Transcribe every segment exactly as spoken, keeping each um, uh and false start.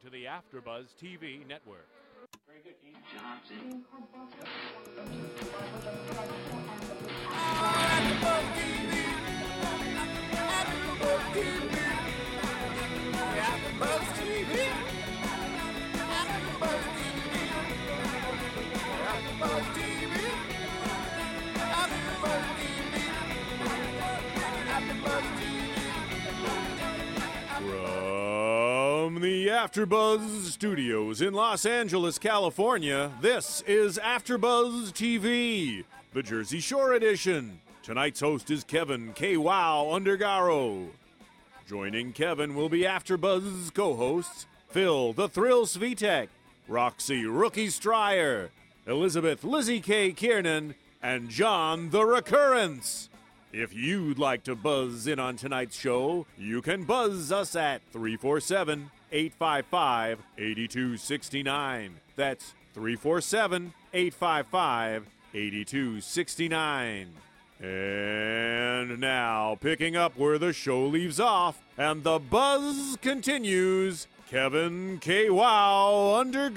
to the AfterBuzz T V network. Very good, Keith. Johnson. AfterBuzz T V. AfterBuzz T V. AfterBuzz T V. AfterBuzz T V. AfterBuzz T V. AfterBuzz T V. AfterBuzz T V. From the AfterBuzz Studios in Los Angeles, California, this is AfterBuzz T V, the Jersey Shore edition. Tonight's host is Kevin K. Wow Undergaro. Joining Kevin will be AfterBuzz co-hosts Phil the Thrill Svitek, Roxy Rookie Stryer, Elizabeth Lizzie K. Kiernan, and John the Recurrence. If you'd like to buzz in on tonight's show, you can buzz us at three four seven, eight five five, eight two six nine. That's three four seven, eight five five, eight two six nine. And now, picking up where the show leaves off and the buzz continues, Kevin K. Wow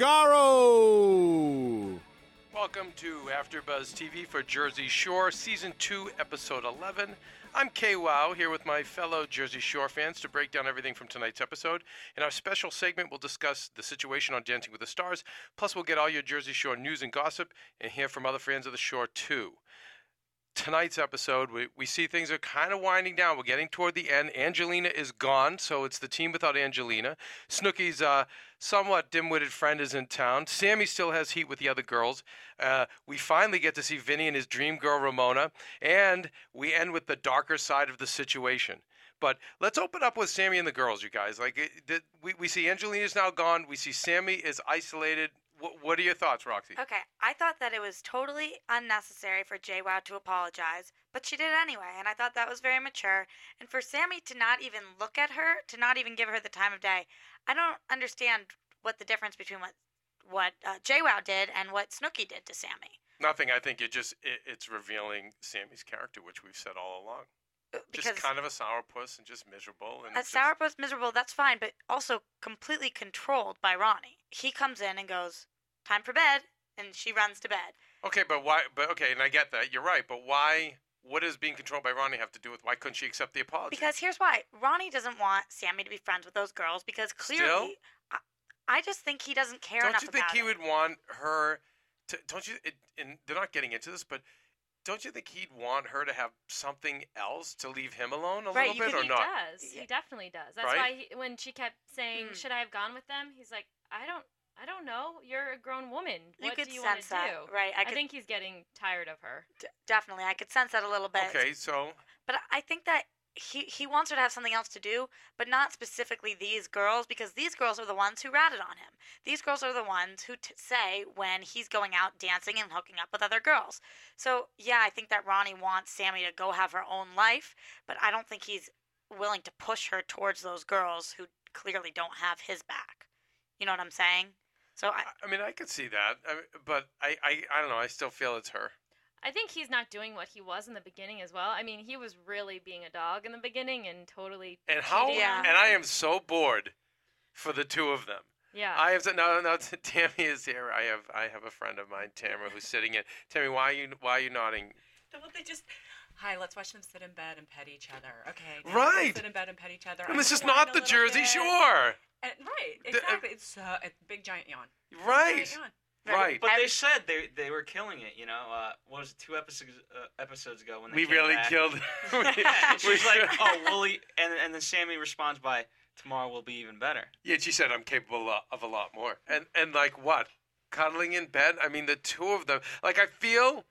Undergaro. Welcome to AfterBuzz T V for Jersey Shore, Season two, Episode eleven. I'm K Wow, here with my fellow Jersey Shore fans to break down everything from tonight's episode. In our special segment, we'll discuss the situation on Dancing with the Stars, plus we'll get all your Jersey Shore news and gossip and hear from other fans of the shore, too. Tonight's episode, we, we see things are kind of winding down. We're getting toward the end. Angelina is gone, so it's the team without Angelina. Snooki's uh, somewhat dim-witted friend is in town. Sammy still has heat with the other girls. Uh, we finally get to see Vinny and his dream girl, Ramona. And we end with the darker side of the situation. But let's open up with Sammy and the girls, you guys. Like it, the, we, we see Angelina's now gone. We see Sammy is isolated. What are your thoughts, Roxy? Okay, I thought that it was totally unnecessary for JWoww to apologize, but she did anyway, and I thought that was very mature. And for Sammy to not even look at her, to not even give her the time of day, I don't understand what the difference between what what uh, JWoww did and what Snooki did to Sammy. Nothing. I think it just it, it's revealing Sammy's character, which we've said all along. Because just kind of a sourpuss and just miserable. And a just... sourpuss, miserable, that's fine, but also completely controlled by Ronnie. He comes in and goes, time for bed, and she runs to bed. Okay, but why? But okay, and I get that. You're right, but why? What does being controlled by Ronnie have to do with why couldn't she accept the apology? Because here's why. Ronnie doesn't want Sammy to be friends with those girls because clearly, Still? I, I just think he doesn't care don't enough you think about he it. would want her to? Don't you? It, and they're not getting into this, but. Don't you think he'd want her to have something else to leave him alone a right, little bit, or he not? He does. He definitely does. That's right? why he, when she kept saying, Mm. "Should I have gone with them?" He's like, "I don't, I don't know. You're a grown woman. You What could do you want sense to that, do?" right? I, I, could, think he's getting tired of her. d- definitely. I could sense that a little bit. Okay, so But I think that he he wants her to have something else to do, but not specifically these girls, because these girls are the ones who ratted on him. These girls are the ones who t- say when he's going out dancing and hooking up with other girls. So, yeah, I think that Ronnie wants Sammy to go have her own life, but I don't think he's willing to push her towards those girls who clearly don't have his back. You know what I'm saying? So I, I mean, I could see that, I mean, but I, I, I don't know. I still feel it's her. I think he's not doing what he was in the beginning as well. I mean, he was really being a dog in the beginning and totally. And how? cheating Yeah. on And her. I am so bored for the two of them. Yeah. I have no, no. Tammy is here. I have, I have a friend of mine, Tamara, who's sitting in. Tammy, why are you, why are you nodding? Don't they just? Hi, let's watch them sit in bed and pet each other. Okay. now Right. let's Sit in bed and pet each other. And this I'm is gonna not whine the a little Jersey bit. Shore. And, right. The- Exactly. it's uh, a big giant yawn. Right. Giant yawn. Right. But I- they said they they were killing it, you know. Uh, what was it, two episodes uh, episodes ago when they We came really back. killed. And she's like, "Oh, we'll eat," and and then Sammy responds by, "Tomorrow will be even better." Yeah, she said I'm capable of a lot more. And and like what? Cuddling in bed? I mean, the two of them. Like I feel,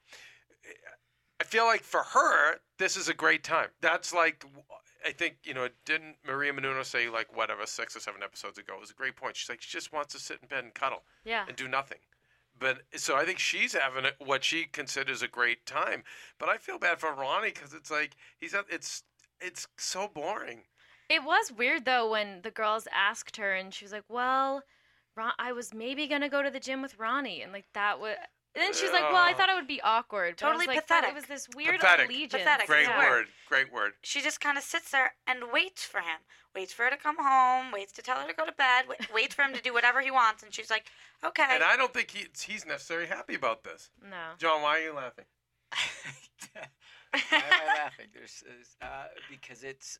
I feel like for her, this is a great time. That's like, I think you know, didn't Maria Menounos say like whatever six or seven episodes ago? It was a great point. She's like, she just wants to sit in bed and cuddle Yeah. and do nothing. But so I think she's having a, what she considers a great time. But I feel bad for Ronnie because it's like he's at, it's it's so boring. It was weird though when the girls asked her and she was like, "Well, Ron- I was maybe gonna go to the gym with Ronnie," and like that was. And then she's like, well, I thought it would be awkward. But Totally I was like, pathetic. But it was this weird Pathetic. allegiance. Pathetic. Great Yeah. word. Great word. She just kind of sits there and waits for him. Waits for her to come home. Waits to tell her to go to bed. wa- Waits for him to do whatever he wants. And she's like, okay. And I don't think he, he's necessarily happy about this. No. John, why are you laughing? Why am I laughing? There's, there's, uh, because it's,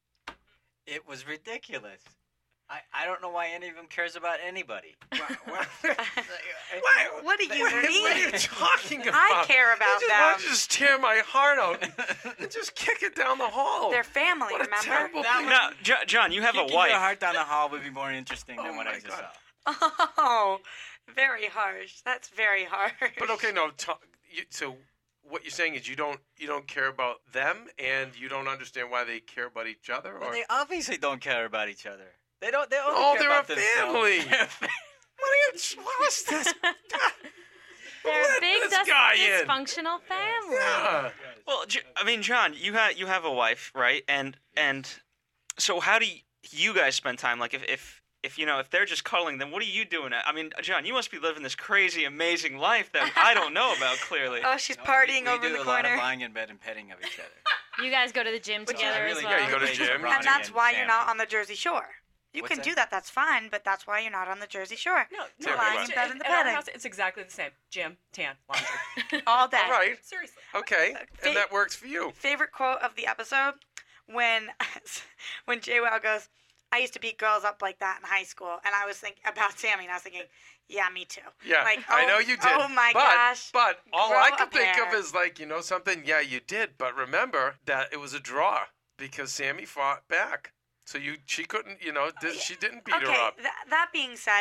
it was ridiculous. I, I don't know why any of them cares about anybody. What, What do you what, mean? what are you talking about? I care about you just, them. Why don't you just tear my heart out and just kick it down the hall? They're family, What a remember? terrible That thing. Now, Jo- John, you have a Kicking wife. your heart down the hall would be more interesting than Oh what my I just God. saw. Oh, very harsh. That's very harsh. But okay, no. Ta- you, so what you're saying is you don't you don't care about them, and you don't understand why they care about each other, Well, or they obviously don't care about each other. They don't. They only Oh, care they're about a themselves. family. They're a fa- what are you? What was this? They're Let a big this dis- guy in. dysfunctional family. Yeah. Well, J- I mean, John, you have you have a wife, right? And and so how do you, you guys spend time? Like, if, if if you know if they're just cuddling, then what are you doing? I mean, John, you must be living this crazy, amazing life that I don't know about. Clearly. Oh, she's No, partying we, we over do in the a lot corner. of lying in bed and petting of each other. You guys go to the gym Which is together really as well. Yeah, you go to great gym. for And Ronnie that's why you're not Sammy. on the Jersey Shore. You What's can that? do that. That's fine. But that's why you're not on the Jersey Shore. No, Tell no, me lying what. in bed in the at our bedding. house, it's exactly the same. Gym, tan, laundry. All day. All right. Seriously. Okay. Fa- And that works for you. Favorite quote of the episode when when JWoww goes, I used to beat girls up like that in high school, and I was thinking about Sammy, and I was thinking, yeah, me too. Yeah, Like, I oh- know you did. oh my but, gosh. But all Grow I a could think of pair. is like, you know something? Yeah, you did. But remember that it was a draw because Sammy fought back. So you, she couldn't, you know, di- she didn't beat okay, her up. Th- that being said,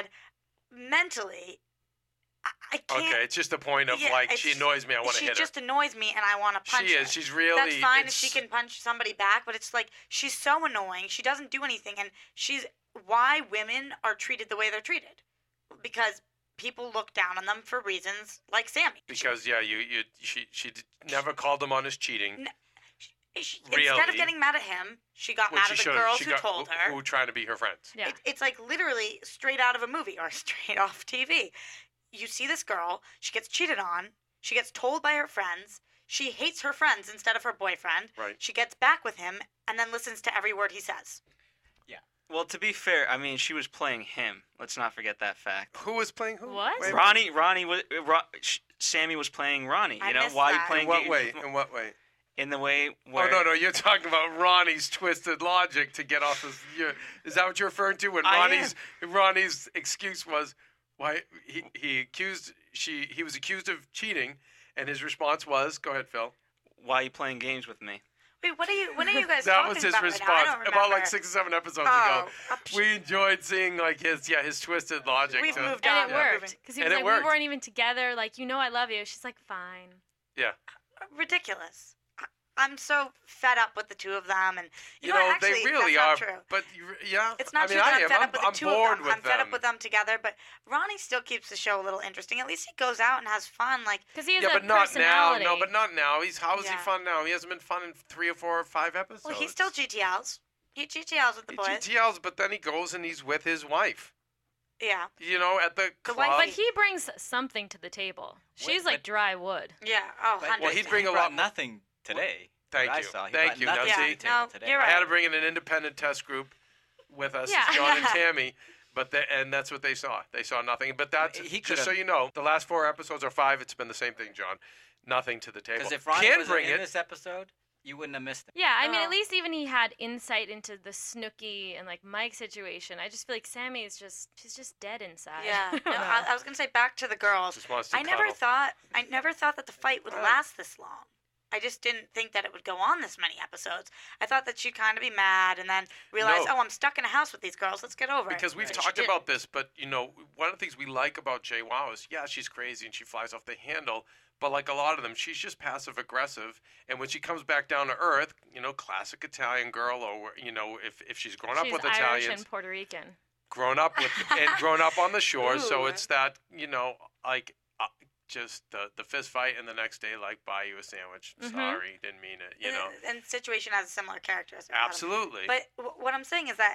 mentally, I, I can't. Okay, it's just a point of yeah, like, it's she just- annoys me, I want to She hit her. just annoys me, and I want to punch She her. is. She's really. That's fine if it's- she can punch somebody back, but it's like she's so annoying. She doesn't do anything, and she's why women are treated the way they're treated, because people look down on them for reasons like Sammy. Because yeah, you you she she d- never called him on his cheating. N- She, Really? instead of getting mad at him, she got Well, mad she at the should've- girls she who got- told who, her. who were trying to be her friends. Yeah. It, it's like literally straight out of a movie or straight off T V. You see this girl, she gets cheated on, she gets told by her friends, she hates her friends instead of her boyfriend, Right. she gets back with him, and then listens to every word he says. Well, to be fair, I mean, she was playing him. Let's not forget that fact. Who was playing who? What? Wait, Ronnie, Ronnie was Ro, Sh- Sammy was playing Ronnie. I You know missed why are you that. playing In what games way? with- In what way? in the way where Oh no, no, you're talking about Ronnie's twisted logic to get off his. You're, is that what you're referring to? When I Ronnie's Ronnie's excuse was why he he accused she he was accused of cheating, and his response was, "Go ahead, Phil." why are you playing games with me? Wait, what are you? What are you guys That talking was his about right now? I response don't about like remember. six or seven episodes Oh, ago. uh, psh- We enjoyed seeing like his yeah his twisted logic. We've to- moved on. And it Yeah. worked. Because he And was it like, worked. we weren't even together. Like, you know I love you. She's like, fine. Yeah, Ridiculous. I- I'm so fed up with the two of them, and you, you know, know, what, actually, they really that's are. not true. But you, yeah, It's not I mean, true that I I'm am. fed I'm, up with the I'm two bored of them. with I'm fed them. up with them together, but Ronnie still keeps the show a little interesting. At least he goes out and has fun. Like, Because he has Yeah, a but not now. personality. No, but not now. He's how is he Yeah. fun now? He hasn't been fun in three or four or five episodes. well, he still G T Ls. He G T Ls with the He boys. G T Ls, but then he goes and he's with his wife. Yeah, You know, at the The club. wife- But he brings something to the table. She's but- like dry wood. yeah. Oh, But- hundred Well, he'd bring he a brought lot- nothing today. Thank that I you. saw. He Thank brought you. nothing Now, to see- the table No, today. you're I right. had to bring in an independent test group with us, Yeah. as John and Tammy, but they, and that's what they saw. They saw nothing. But that's He just so could've- you know, the last four episodes or five, it's been the same thing, John. Nothing to the table. Because if Ronnie Can was bring in it. this episode, you wouldn't have missed him. Yeah, I mean, Oh. at least even he had insight into the Snooki and like Mike situation. I just feel like Sammy is just, she's just dead inside. Yeah. I No, don't know. I, I was gonna say back to the girls. Just wants to I never cuddle. thought. I never thought that the fight would Right. last this long. I just didn't think that it would go on this many episodes. I thought that she'd kind of be mad and then realize, No. oh, I'm stuck in a house with these girls. Let's get over it. Because we've And she talked didn't. about this, but you know, one of the things we like about JWoww is, yeah, she's crazy and she flies off the handle, but like a lot of them, she's just passive aggressive. And when she comes back down to earth, you know, classic Italian girl, or you know, if if she's grown up She's with Irish Italians, and Puerto Rican. grown up with and grown up on the shore, so Ooh. it's that you know, like. Uh, just the the fist fight, and the next day, like, buy you a sandwich. Mhm. Sorry, didn't mean it. You know, And, and Situation has a similar characteristic. about him. absolutely. But w- what I'm saying is that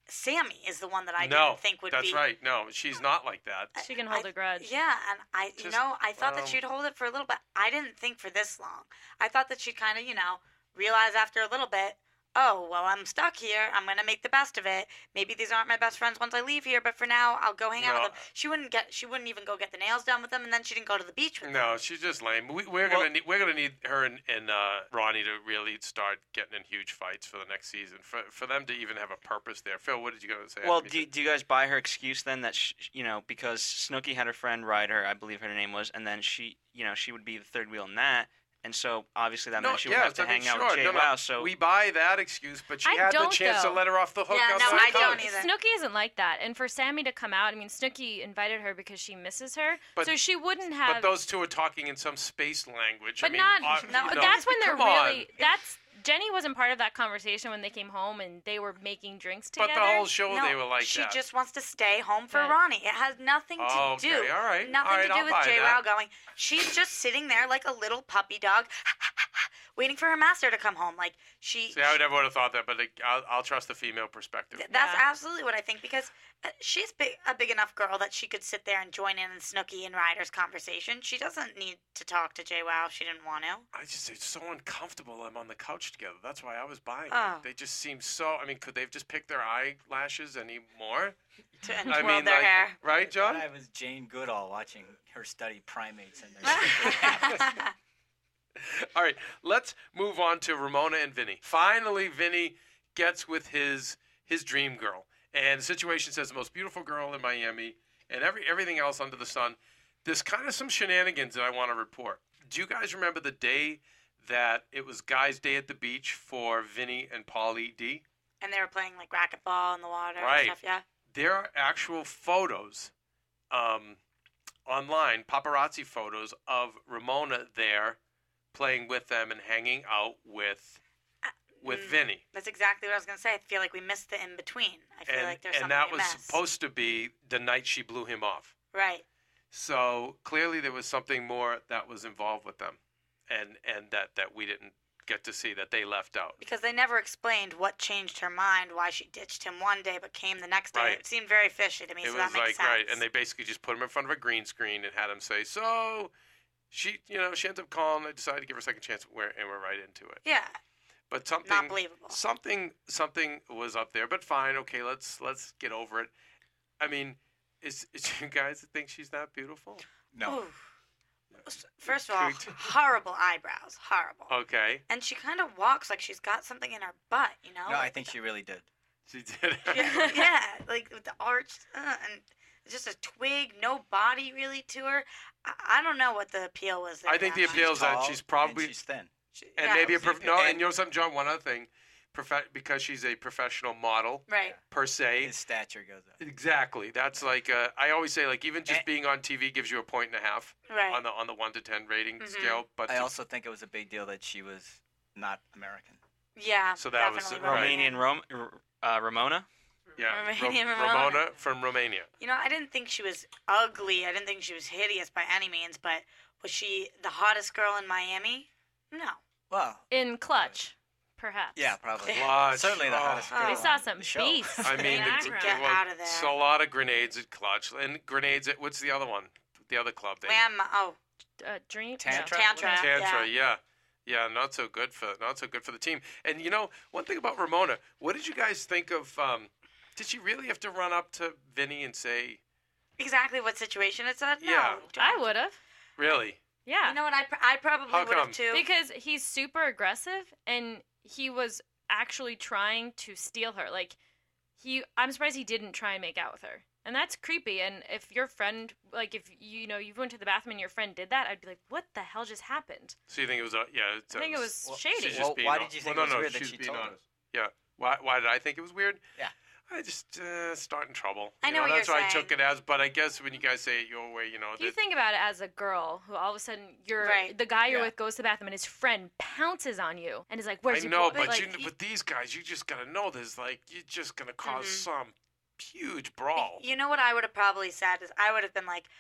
Sammy is the one that I no, didn't think would that's be. right. No, she's not like that. She can hold I- a grudge. Yeah, and I, you Just, know, I thought um, that she'd hold it for a little bit. I didn't think for this long. I thought that she'd kind of, you know, realize after a little bit, oh, well, I'm stuck here. I'm going to make the best of it. Maybe these aren't my best friends once I leave here, but for now, I'll go hang out No. with them. She wouldn't get, she wouldn't even go get the nails done with them, and then she didn't go to the beach with them. No, she's just lame. We, we're Well- gonna need, we're gonna need her and, and uh, Ronnie to really start getting in huge fights for the next season. For for them to even have a purpose there. Phil, what did you gonna say? Well, after me? do, do you guys buy her excuse then that sh you know because Snooki had her friend ride her, I believe her name was, and then she you know she would be the third wheel in that, and so obviously that no, meant she would yes, have to I mean, hang out sure. with Jay no, no, Wow. So we buy that excuse, but she I had the don't, chance though. to let her off the hook. Yeah, on no, the I couch. don't either. Snooki isn't like that, and for Sammy to come out, I mean, Snooki invited her because she misses her, But- so she wouldn't have. But those two are talking in some space language. But I mean, not. uh, no, you but know, that's when they're come on. really. That's Jenny wasn't part of that conversation when they came home and they were making drinks But together. the whole show, No, they were like she that. just wants to stay home for Right. Ronnie. It has nothing to Oh, okay, do. all right, Nothing all right, to do I'll with buy Jay that. Wow going. She's just sitting there like a little puppy dog, waiting for her master to come home. Like she. See, I would never would have thought that, but like, I'll, I'll trust the female perspective. Th- That's Yeah. absolutely what I think because uh, she's big, a big enough girl that she could sit there and join in in Snooki and Ryder's conversation. She doesn't need to talk to Jay Wow if she didn't want to. I just it's so uncomfortable them on the couch together. That's why I was buying Oh. it. They just seem so. I mean, could they have just picked their eyelashes anymore? To and I twirl mean, their like, hair. right, John? I was Jane Goodall watching her study primates and their All right, let's move on to Ramona and Vinny. Finally, Vinny gets with his his dream girl, and the situation says the most beautiful girl in Miami, and every everything else under the sun. There's kind of some shenanigans that I want to report. Do you guys remember the day that it was guys' day at the beach for Vinny and Paulie D? And they were playing like racquetball in the water Right. and stuff. Yeah. There are actual photos um, online, paparazzi photos of Ramona there playing with them and hanging out with with Mm. Vinny. That's exactly what I was gonna say. I feel like we missed the in between. I feel And, like there's and something that we was missed. supposed to be the night she blew him off. Right. So clearly there was something more that was involved with them, and and that, that we didn't get to see, that they left out. Because they never explained what changed her mind, why she ditched him one day but came the next day. Right. It seemed very fishy to me, It so was that makes like sense. right, and they basically just put him in front of a green screen and had him say, "So, she, you know, she ends up calling. I decided to give her a second chance, we're, and we're right into it." Yeah. But something, Not believable. something, something was up there. But fine, okay, let's let's get over it. I mean, is, is you guys think she's that beautiful? no. Ooh. First of all, Cute. horrible eyebrows. Horrible. Okay, And she kind of walks like she's got something in her butt, you know? No, I Like think she really did. she did. yeah, yeah, like with the arch uh, and just a twig, no body really to her. I, I don't know what the appeal was there. I think the that appeal much. is that Tall she's probably and she's thin. She- and yeah, maybe a that was prof- the no. appeal. And you know something, John? One other thing, prof- because she's a professional model right. per se. His stature goes up. Exactly. That's like uh, I always say, like even just And- being on T V gives you a point and a half Right. on the on the one to ten rating Mhm. scale. But I to- also think it was a big deal that she was not American. Yeah. So that was definitely right. Romanian Rom- uh, Ramona. yeah, Romanian Ro- Ramona. Ramona from Romania. You know, I didn't think she was ugly. I didn't think she was hideous by any means, but was she the hottest girl in Miami? No. Well, In Clutch, perhaps. yeah, probably. Clutch. Certainly the Oh. hottest Oh. girl. We saw on some the show. beasts. I mean, in the it's, background. Get well, out of it's there. a lot of grenades at Clutch and grenades at what's the other one? The other club. They, Wham! Oh, Uh, dream. Tantra? Tantra. Tantra, Yeah. yeah. yeah, not so good for not so good for the team. And you know, one thing about Ramona, what did you guys think of? Um, did she really have to run up to Vinny and say, Exactly what situation it's at? No. Yeah. I would have. "Really"? Yeah. You know what? I, pr- I probably How would have come? too. Because he's super aggressive and he was actually trying to steal her. Like he I'm surprised he didn't try and make out with her. And that's creepy. And if your friend like if you know you went to the bathroom and your friend did that, I'd be like, "What the hell just happened?" So you think it was a yeah? It's, I think it was Well, shady. She's just Well, being why hon- did you think well, it was no, no, weird that she's she being told honest. Yeah. Why? Why did I think it was weird? Yeah. I just uh, starting trouble. I You know what that's you're what I took saying. it as. But I guess when you guys say it your way, you know, If you that, think about it as a girl who all of a sudden you're Right. the guy you're Yeah. with goes to the bathroom and his friend pounces on you and is like, "Where's I your know, boy?" but like, you, but these guys, you just gotta know this. Like, you're just gonna cause Mhm. some huge brawl. You know what I would have probably said is I would have been like,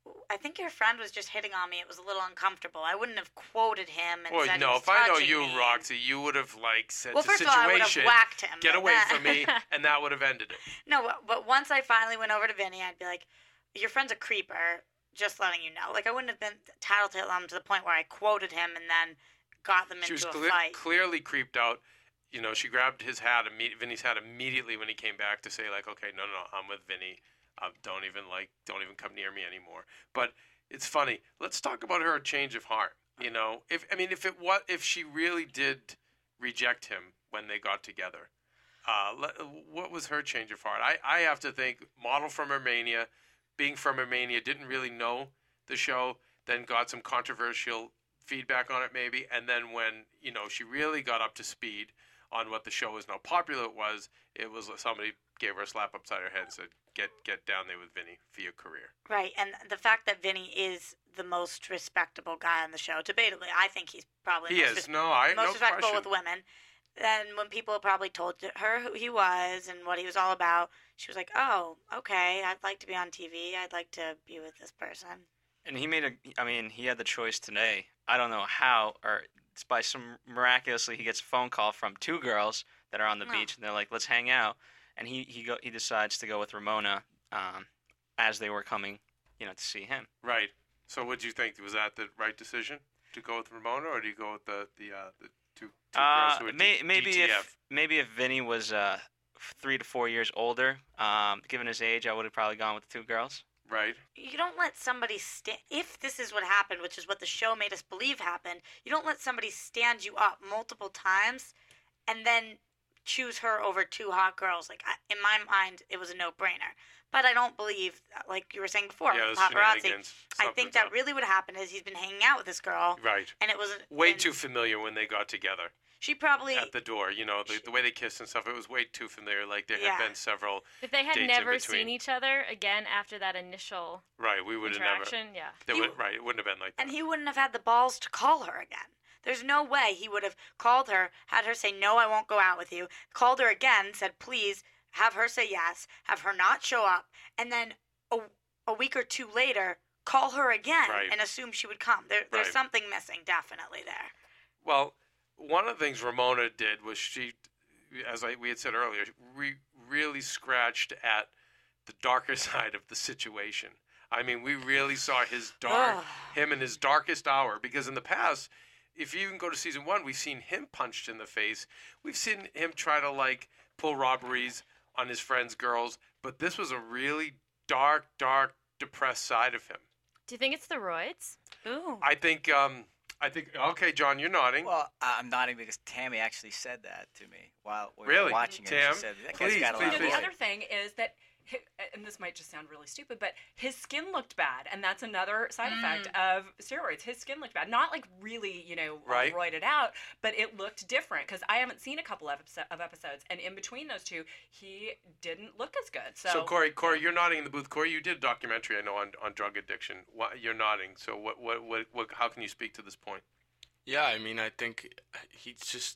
I think your friend was just hitting on me. It was a little uncomfortable. I wouldn't have quoted him and Well, said he no, was if I know touching you, me. Roxy, you would have like said Well, to first of all, I would have situation, whacked him. get but away that- from me, and that would have ended it. No, but- but once I finally went over to Vinny, I'd be like, your friend's a creeper, just letting you know. Like, I wouldn't have been tattletale on him to the point where I quoted him and then got them She was into a cle- fight. clearly creeped out. You know, she grabbed his hat, imme- Vinny's hat, immediately when he came back to say, like, okay, no, no, no, I'm with Vinny. Uh, don't even like, don't even come near me anymore. But it's funny. Let's talk about her change of heart. You know, if I mean, if it was, if she really did reject him when they got together, uh, le- what was her change of heart? I, I have to think model from Romania, being from Romania, didn't really know the show, then got some controversial feedback on it maybe, and then when, you know, she really got up to speed on what the show is, and how popular it was, it was somebody gave her a slap upside her head and said, get get down there with Vinny for your career. Right, and the fact that Vinny is the most respectable guy on the show, debatably, I think he's probably He most is. res- No, I most no respectable question. with women. Then when people probably told her who he was and what he was all about, she was like, oh, okay, I'd like to be on T V. I'd like to be with this person. And he made a. I mean, he had the choice today. I don't know how, or it's by some miraculously he gets a phone call from two girls that are on the Oh. beach, and they're like, "Let's hang out." And he he go he decides to go with Ramona, um, as they were coming, you know, to see him. Right. So what do you think? Was that the right decision to go with Ramona, or do you go with the the uh, the two, two girls Uh, who were may, D- maybe D T F? if maybe if Vinny was uh three to four years older, um, given his age, I would have probably gone with the two girls. Right. You don't let somebody stand. If this is what happened, which is what the show made us believe happened, you don't let somebody stand you up multiple times and then choose her over two hot girls. Like, I, in my mind, it was a no-brainer. But I don't believe, like you were saying before, Yeah, with those paparazzi. shenanigans. I think Something's that up. really what happened is he's been hanging out with this girl, Right. and it was Way and too familiar when they got together She probably at the door. You know, the, the way they kissed and stuff. It was way too familiar. Like there Yeah. had been several. If they had dates in never between. seen each other again after that initial Right. We would have never. interaction, yeah. There You- would, right. It wouldn't have been like that. and he wouldn't have had the balls to call her again. There's no way he would have called her, had her say, no, I won't go out with you, called her again, said, please, have her say yes, have her not show up, and then a, a week or two later, call her again Right. and assume she would come. There, there's Right. something missing, definitely there. Well, one of the things Ramona did was she, as I, we had said earlier, re, really scratched at the darker side of the situation. I mean, we really saw his dark, Ugh. him in his darkest hour. Because in the past, if you even go to season one, we've seen him punched in the face. We've seen him try to like pull robberies on his friends' girls. But this was a really dark, dark, depressed side of him. Do you think it's the roids? Ooh. I think. Um, I think. Okay, John, you're nodding. Well, I- I'm nodding because Tammy actually said that to me while we Really? were watching it. Tam, She said, that guy's please, got a please, lot You of know, please. the weight." other thing is that, hi- and this might just sound really stupid, but his skin looked bad, and that's another side effect of steroids. His skin looked bad, not like really, you know, all Right. roided out, but it looked different because I haven't seen a couple of, episo- of episodes, and in between those two, he didn't look as good. So, So Corey, Corey, you're nodding in the booth. Corey, you did a documentary, I know, on, on drug addiction. What, you're nodding. So what, what, what, what, how can you speak to this point? Yeah, I mean, I think he's just,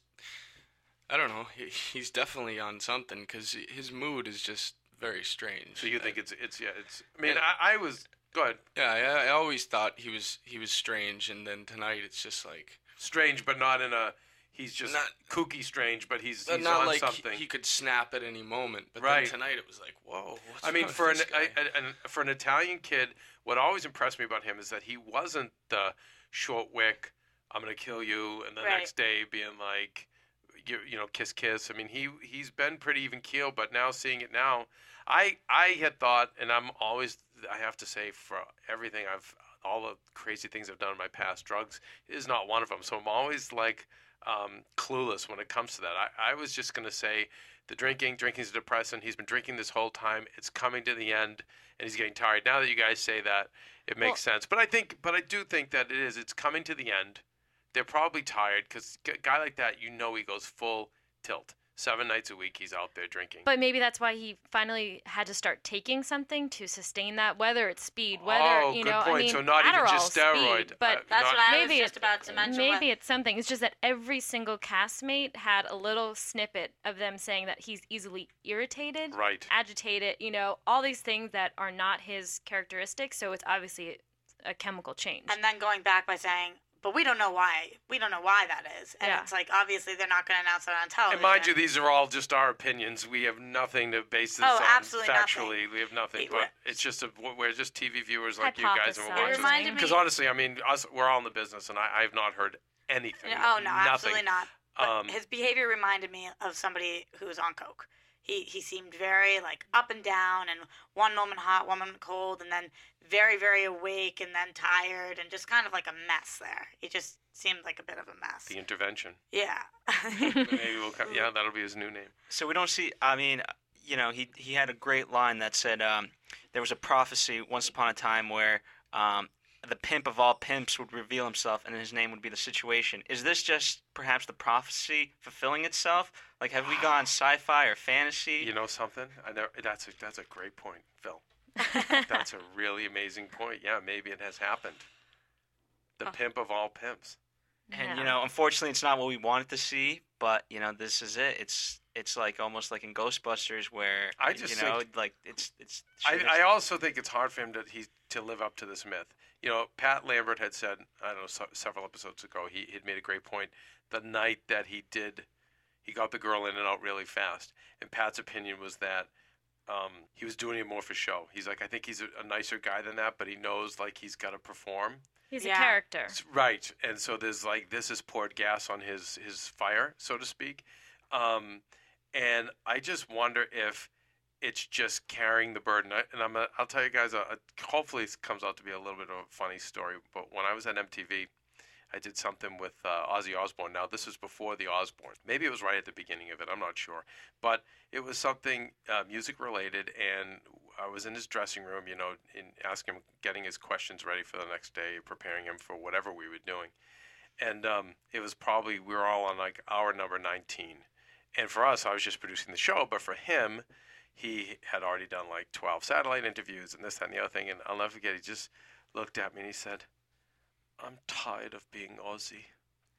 I don't know, he, he's definitely on something because his mood is just very strange. So you think I- it's, it's, yeah, it's. I mean, Yeah. I, I was. Go ahead. Yeah, I, I always thought he was he was strange, and then tonight it's just like Strange, but not in a. He's just Not- kooky strange, but he's, uh, he's not on like something. he, he could snap at any moment. But Right. then tonight it was like, whoa. What's I mean, wrong for an, with this guy? I, an for an Italian kid, what always impressed me about him is that he wasn't the short wick, I'm gonna kill you, and the Right. next day being like, you, you know, kiss kiss. I mean, he he's been pretty even keel, but now seeing it now, I I had thought, and I'm always, I have to say, for everything I've, all the crazy things I've done in my past, drugs is not one of them. So I'm always like um, clueless when it comes to that. I, I was just gonna say, the drinking, drinking's a depressant. He's been drinking this whole time. It's coming to the end, and he's getting tired. Now that you guys say that, it makes sense. But I think, but I do think that it is. It's coming to the end. They're probably tired because a guy like that, you know, he goes full tilt. Seven nights a week, he's out there drinking. But maybe that's why he finally had to start taking something to sustain that, whether it's speed, whether, oh, you good know, point. I mean, so not Adderall, even just steroid. speed, but uh, That's not, what I maybe was just it's- about to mention. maybe what- it's something. It's just that every single castmate had a little snippet of them saying that he's easily irritated, Right. agitated, you know, all these things that are not his characteristics. So it's obviously a chemical change. and then going back by saying, but we don't know why. We don't know why that is. And Yeah. it's like, obviously, they're not going to announce that on television. And mind you, these are all just our opinions. We have nothing to base this Oh, on. absolutely Factually, nothing. we have nothing. It- But it's just a, we're just T V viewers like you guys, and we're Hypothesizing. It watching. reminded me. Because honestly, I mean, us, we're all in the business, and I, I have not heard anything. Oh, no, nothing. absolutely not. But Um, his behavior reminded me of somebody who was on coke. He he seemed very like up and down, and one moment hot, one moment cold, and then very very awake, and then tired, and just kind of like a mess there. He just seemed like a bit of a mess. The intervention. Yeah. Maybe we'll. co- Yeah, that'll be his new name. So we don't see. I mean, you know, he he had a great line that said, um, "There was a prophecy once upon a time where um, the pimp of all pimps would reveal himself, and his name would be the situation." Is this just perhaps the prophecy fulfilling itself? Like, have we gone sci-fi or fantasy? You know something? I never, that's a that's a great point, Phil. That's a really amazing point. Yeah, maybe it has happened. The Oh. pimp of all pimps. And Yeah. you know, unfortunately, it's not what we wanted to see. But you know, this is it. It's it's like almost like in Ghostbusters, where I just you know, think- like it's it's. I, shit, I it's- also think it's hard for him to he to live up to this myth. You know, Pat Lambert had said, I don't know, so, several episodes ago, he had made a great point. The night that he did, he got the girl in and out really fast. And Pat's opinion was that um, he was doing it more for show. He's like, I think he's a, a nicer guy than that, but he knows like he's got to perform. He's Yeah. a character. S- Right, and so there's like this has poured gas on his his fire, so to speak, um, and I just wonder if it's just carrying the burden. I, and I'm gonna, I'll tell you guys, a, a, hopefully it comes out to be a little bit of a funny story. But when I was at M T V, I did something with uh, Ozzy Osbourne. Now this was before the Osbournes. Maybe it was right at the beginning of it. I'm not sure, but it was something uh, music related, and I was in his dressing room, you know, in asking him, getting his questions ready for the next day, preparing him for whatever we were doing. And um, it was probably, we were all on like hour number nineteen. And for us, I was just producing the show, but for him, he had already done like twelve satellite interviews and this, that, and the other thing. And I'll never forget, he just looked at me and he said, I'm tired of being Ozzy.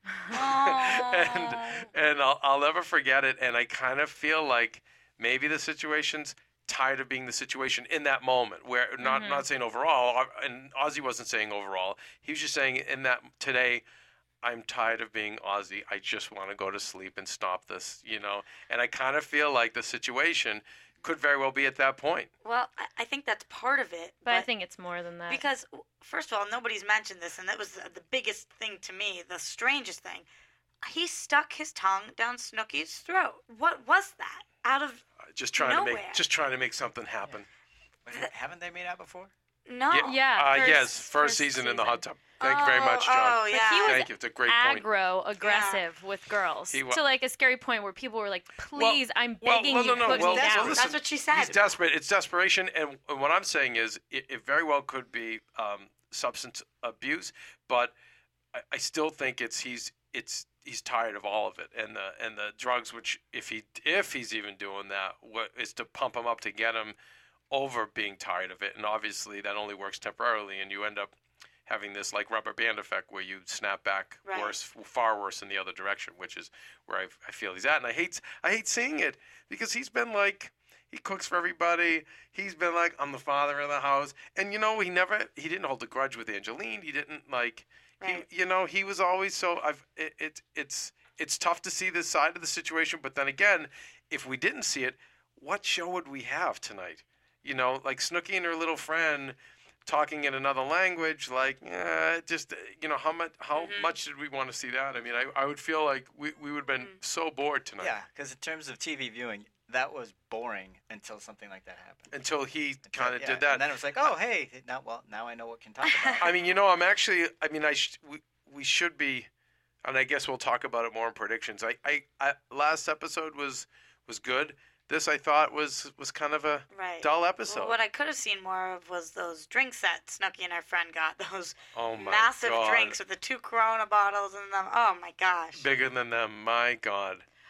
and and I'll, I'll never forget it. And I kind of feel like maybe the situation's tired of being the situation in that moment, where not Mhm. not saying overall, and Ozzy wasn't saying overall. He was just saying in that today, I'm tired of being Ozzy. I just want to go to sleep and stop this, you know. And I kind of feel like the situation could very well be at that point. Well, I, I think that's part of it. But I think it's more than that. Because, first of all, nobody's mentioned this, and that was the, the biggest thing to me, the strangest thing. He stuck his tongue down Snooki's throat. What was that? Out of Uh, Just trying to Nowhere. make just trying to make something happen. But haven't they made out before? no. Yeah, Yeah, uh, first- yes, first, first season, in the season. hot tub. Thank you very much, John. Oh, But yeah. he was Thank you. It's a great point. aggro aggressive with girls He wa- to like a scary point where people were like, "Please, I'm well, begging well, you, no, no, put well, me well, down." listen, That's what she said. He's desperate. It's desperation, and, and what I'm saying is, it, it very well could be um, substance abuse, but I, I still think it's he's it's he's tired of all of it, and the and the drugs, which if he if he's even doing that, what is to pump him up to get him over being tired of it, and obviously that only works temporarily, and you end up having this like rubber band effect where you snap back Right. worse, far worse in the other direction, which is where I, I feel he's at, and I hate I hate seeing it because he's been like. He cooks for everybody. He's been like, I'm the father of the house. And, you know, he never, he didn't hold a grudge with Angeline. He didn't, like, Right. he, you know, he was always so, I've, it, it, it's, it's tough to see this side of the situation. But then again, if we didn't see it, what show would we have tonight? You know, like Snooki and her little friend talking in another language, like, eh, just, uh, you know, how much, how Mhm. much did we want to see that? I mean, I, I would feel like we, we would have been Mm. so bored tonight. Yeah, because in terms of T V viewing, that was boring until something like that happened. Until he Until- kind of yeah, did that. and then it was like, oh, hey, now well, now I know what can talk about. I mean, you know, I'm actually. I mean, I sh- we, we should be, and I guess we'll talk about it more in predictions. I, I, I last episode was was good. This I thought was was kind of a Right. dull episode. Well, what I could have seen more of was those drinks that Snooki and her friend got. Those oh my massive god! drinks with the two Corona bottles in them. Oh my gosh. Bigger than them. My God.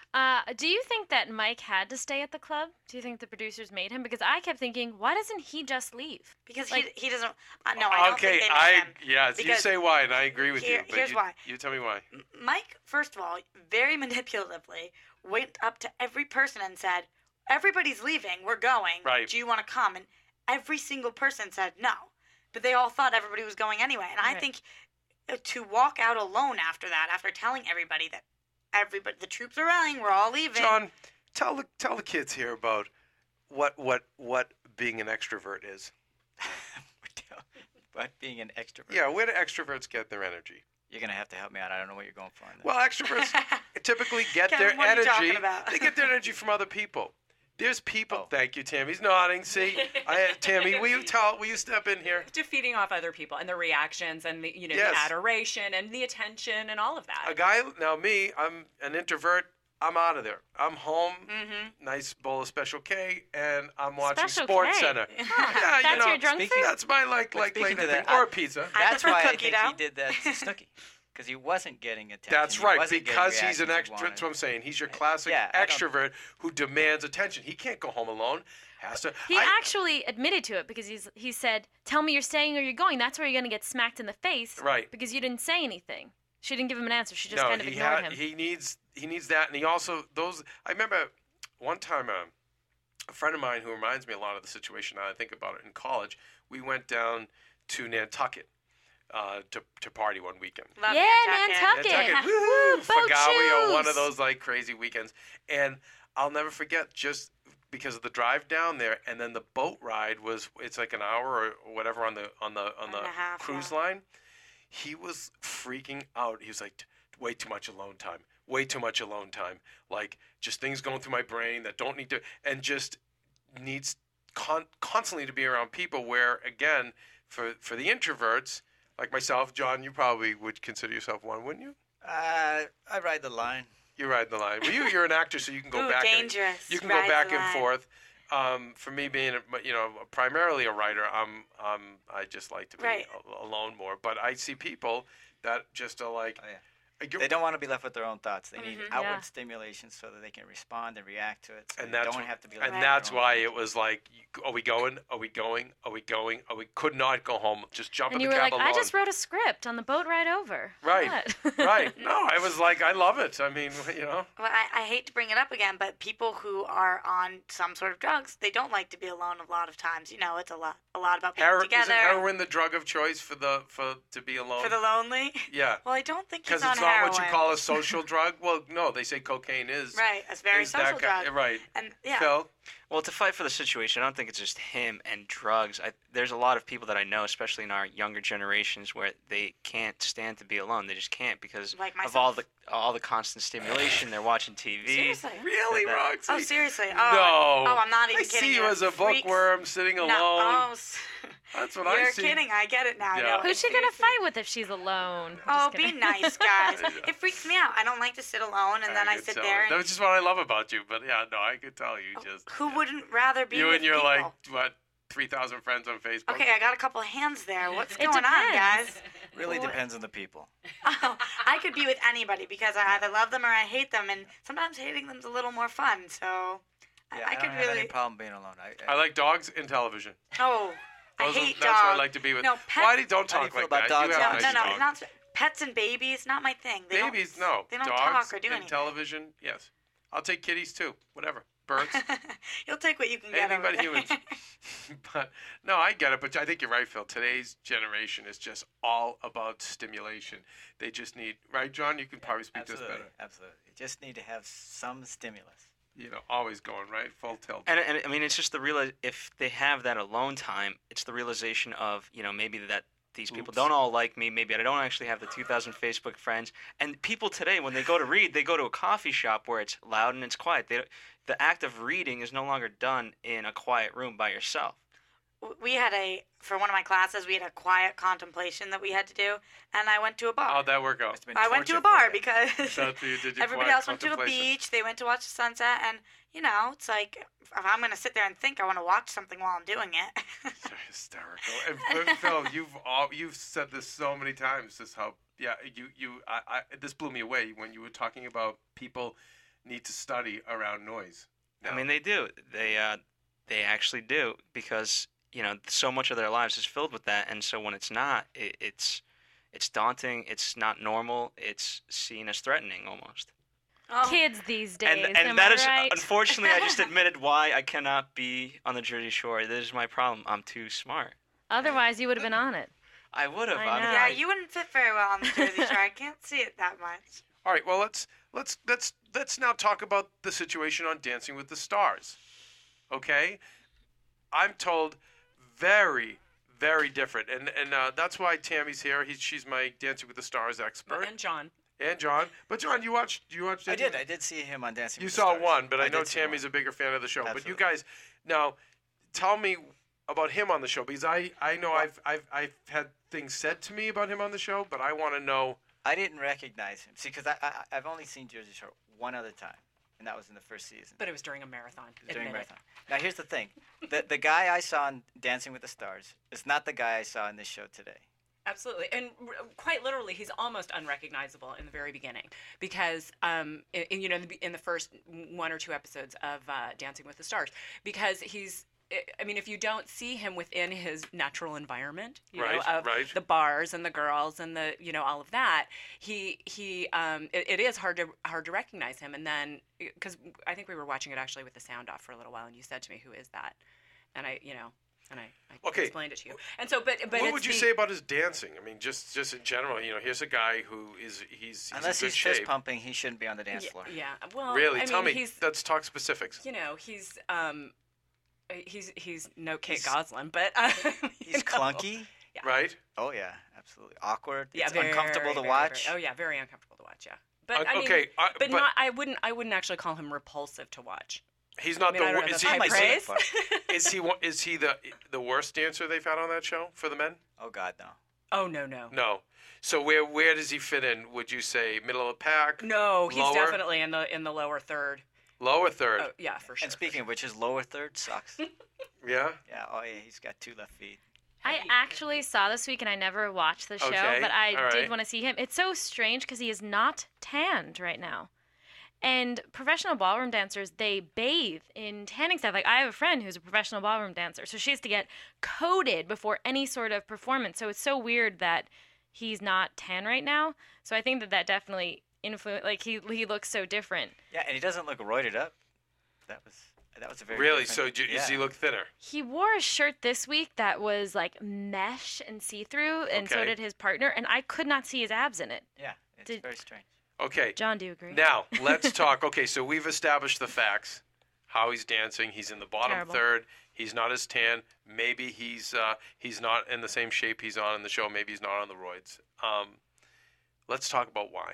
Uh, do you think that Mike had to stay at the club? Do you think the producers made him? Because I kept thinking, why doesn't he just leave? Because Like- he he doesn't. Uh, no, I don't okay, think they made I him. yes, you because say why, and I agree with here- you. But here's you, why. You tell me why. M- Mike, first of all, very manipulatively went up to every person and said, "Everybody's leaving. We're going. Right. Do you want to come?" And every single person said no, but they all thought everybody was going anyway. And I Right. think uh, to walk out alone after that, after telling everybody that everybody, the troops are rallying, we're all leaving. John, tell the tell the kids here about what what what being an extrovert is. But being an extrovert. Yeah, where do extroverts get their energy? You're gonna have to help me out. I don't know what you're going for on this. Well, extroverts typically get Kevin, their what are you energy. talking about? They get their energy from other people. There's people. Oh. Thank you, Tammy's nodding. See, I, Tammy, will you tell? Will you step in here? To feeding off other people and the reactions and the you know Yes. the adoration and the attention and all of that. A guy now, me, I'm an introvert. I'm out of there. I'm home. Mm-hmm. Nice bowl of Special K, and I'm watching Special Sports K? Center. Huh, Yeah, you that's know, your drunk speaking- food? That's my like But like speaking late to night that, thing. or I- a pizza. I That's prefer why I cookie think dough. he did that to Snooki. Because he wasn't getting attention. That's He right, wasn't getting because he's an reactions he extrovert. That's wanted. what I'm saying. He's your classic Yeah, I don't- extrovert who demands attention. He can't go home alone. Has to. He I- actually admitted to it because he's he said, "Tell me you're staying or you're going. That's where you're gonna get smacked in the face." Right. Because you didn't say anything. She didn't give him an answer. She just no, kind of he ignored had, him. he needs he needs that, and he also those. I remember one time uh, a friend of mine who reminds me a lot of the situation. Now I think about it in college. We went down to Nantucket uh, to to party one weekend. Love Yeah, Nantucket. Nantucket. Nantucket, Woo, woo, boat Fagawi, or one shoes. of those like crazy weekends, and I'll never forget just because of the drive down there, and then the boat ride was it's like an hour or whatever on the on the on Hour the and a half, cruise yeah. line. He was freaking out. He was like, way too much alone time, way too much alone time. Like just things going through my brain that don't need to, and just needs con- constantly to be around people. Where again, for for the introverts like myself, John, you probably would consider yourself one, wouldn't you? Uh, I ride the line. You ride the line. Well, you you're an actor, so you can go Ooh, back. dangerous. And, you can Ride go back the and line. forth. Um, for me, being a, you know primarily a writer, I'm um I just like to be Right. a- alone more. But I see people that just are like. Oh, yeah. you- They don't want to be left with their own thoughts. They need Mhm. outward Yeah. stimulation so that they can respond and react to it. So and they that's don't have to be left and with that's their own why thoughts. it was like, you- are we going? Are we going? Are we going? Are we could not go home. Just jump and in you the were cab like, alone. "I just wrote a script on the boat ride over." Right. What? Right. No, I was like, I love it. I mean, you know. Well, I, I hate to bring it up again, but people who are on some sort of drugs, they don't like to be alone a lot of times. You know, it's a lot, a lot about being Hero- together. isn't heroin the drug of choice for the for to be alone? For the lonely? yeah. Well, I don't think he's Because on it's not heroin. what you call a social drug. Well, no, they say cocaine is. Right, it's very is social that guy- drug. Right. And yeah, Phil. Well, to fight for the situation, I don't think it's just him and drugs. I, there's a lot of people that I know, especially in our younger generations, where they can't stand to be alone. They just can't because Like of all myself. the all the constant stimulation. They're watching T V. seriously. Really, That- Roxy? Oh, seriously? Oh, No. Oh, I'm not even I kidding see you you. as a Freaks. bookworm sitting alone. No, oh, s- That's what you're I see. kidding. I get it now. Yeah. No, Who's she gonna seriously. fight with if she's alone? Oh, Just be kidding. nice, guys. Yeah. It freaks me out. I don't like to sit alone, and then I could sit tell. there. And, That's just what I love about you. But yeah, no, I could tell you Oh, just. who yeah. wouldn't rather be You with and your people? like what three thousand friends on Facebook. Okay, I got a couple hands there. What's It going on, depends. guys? Really What- depends on the people. Oh, I could be with anybody because I either love them or I hate them, and sometimes hating them's a little more fun. So I, Yeah, I I, could don't have really. any problem being alone. I, I like dogs and television. Oh, I Those are- hate that's dogs. what I like to be with. No, pets. Why do you don't How do you talk feel like about that? dogs You and have No, a no, nice no, dog. not pets and babies. Not my thing. They Babies, don't, no. They don't Dogs talk or do and anything. television, yes. I'll take kitties too. Whatever. Birds. You'll take what you can get. Anything over but there. humans. But no, I get it. But I think you're right, Phil. Today's generation is just all about stimulation. They just need, right, John? You can probably speak to absolutely, this better. absolutely. You just need to have some stimulus. You know, always going right, full tilt. And, and I mean, it's just the real. If they have that alone time, it's the realization of you know maybe that these people Oops. don't all like me. Maybe I don't actually have the two thousand Facebook friends. And people today, when they go to read, they go to a coffee shop where it's loud and it's quiet. They, the act of reading is no longer done in a quiet room by yourself. We had a for one of my classes. We had a quiet contemplation that we had to do, and I went to a bar. How'd that work out? Must have been I went to torture a bar for you. because That's what you did your everybody quiet else went to a contemplation. beach. They went to watch the sunset, and you know, it's like if I'm gonna sit there and think, I want to watch something while I'm doing it. They're hysterical. And but Phil, you've all you've said this so many times. This how yeah you you I, I this blew me away when you were talking about people need to study around noise. I mean, they do. They uh, they actually do because you know so much of their lives is filled with that, and so when it's not, it, it's it's daunting. It's not normal. It's seen as threatening almost. Oh. Kids these days, And and am that I is right? unfortunately, I just admitted why I cannot be on the Jersey Shore. This is my problem. I'm too smart. Otherwise, you would have been on it. I would have. I I'm- know. Yeah, you wouldn't fit very well on the Jersey Shore. I can't see it that much. All right, well let's let's let's let's now talk about the situation on Dancing with the Stars. Okay, I'm told very very different, and and uh, that's why Tammy's here. He's she's my Dancing with the Stars expert, And John. and John. But John, you watched you watched? I Dancing did. with- I did see him on Dancing You with the saw Stars. one, but I, know did see Tammy's one. a bigger fan of the show. But you Absolutely. guys, now, tell me about him on the show because I, I know I've I've I've had things said to me about him on the show, but I want to know. I didn't recognize him. See, because I, I I've only seen Jersey Shore one other time, and that was in the first season. But it was during a marathon. It was during Admit it. marathon. Now here's the thing: the the guy I saw on Dancing with the Stars is not the guy I saw in this show today. Absolutely, and r- quite literally, he's almost unrecognizable in the very beginning because, um, in, in, you know, in the, in the first one or two episodes of uh, Dancing with the Stars, because he's. I mean, if you don't see him within his natural environment, you Right, know, of right. the bars and the girls and the, you know, all of that, he he, um, it, it is hard to hard to recognize him. And then, because I think we were watching it actually with the sound off for a little while, and you said to me, "Who is that?" And I, you know. And I, I Okay. explained it to you. And so, but but what it's would you the- say about his dancing? I mean, just just in general, you know, here's a guy who is he's, he's Unless in good he's fist shape. pumping, he shouldn't be on the dance Yeah, floor. yeah. Well, Really, I tell mean, me. He's, Let's talk specifics. you know, he's um, he's he's no Kate He's- Goslin, but uh, you He's know. clunky. Yeah. Right? Oh yeah, absolutely awkward. Yeah, it's very, uncomfortable to very, watch. very- oh yeah, very uncomfortable to watch. Yeah, but Uh, I mean, okay, I- but, but- not. I wouldn't. I wouldn't actually call him repulsive to watch. He's not I mean, I the don't wor- know is if he that's I high might say praise. that is he one- is he the the worst dancer they've had on that show for the men? Oh God, no. Oh no, no, No. So where where does he fit in? Would you say middle of the pack? no. He's Lower? definitely in the in the lower third. Lower third? Oh yeah, for sure. And speaking of which, his lower third sucks. Yeah. yeah. Oh yeah, he's got two left feet. I actually saw this week and I never watched the show, Okay, but I all did right. want to see him. It's so strange because he is not tanned right now. And professional ballroom dancers, they bathe in tanning stuff. Like, I have a friend who's a professional ballroom dancer, so she has to get coated before any sort of performance. So it's so weird that he's not tan right now. So I think that that definitely influenced, like, he he looks so different. Yeah, and he doesn't look roided up. That was that was a very Really? So different- do, yeah. does he look thinner? He wore a shirt this week that was, like, mesh and see-through, and so Okay. did his partner, and I could not see his abs in it. Yeah, it's Did- very strange. Okay. John, do you agree? Now let's talk. Okay, so we've established the facts. How he's dancing. He's in the bottom Terrible. third. He's not as tan. Maybe he's uh, he's not in the same shape he's on in the show. Maybe he's not on the roids. Um, let's talk about why.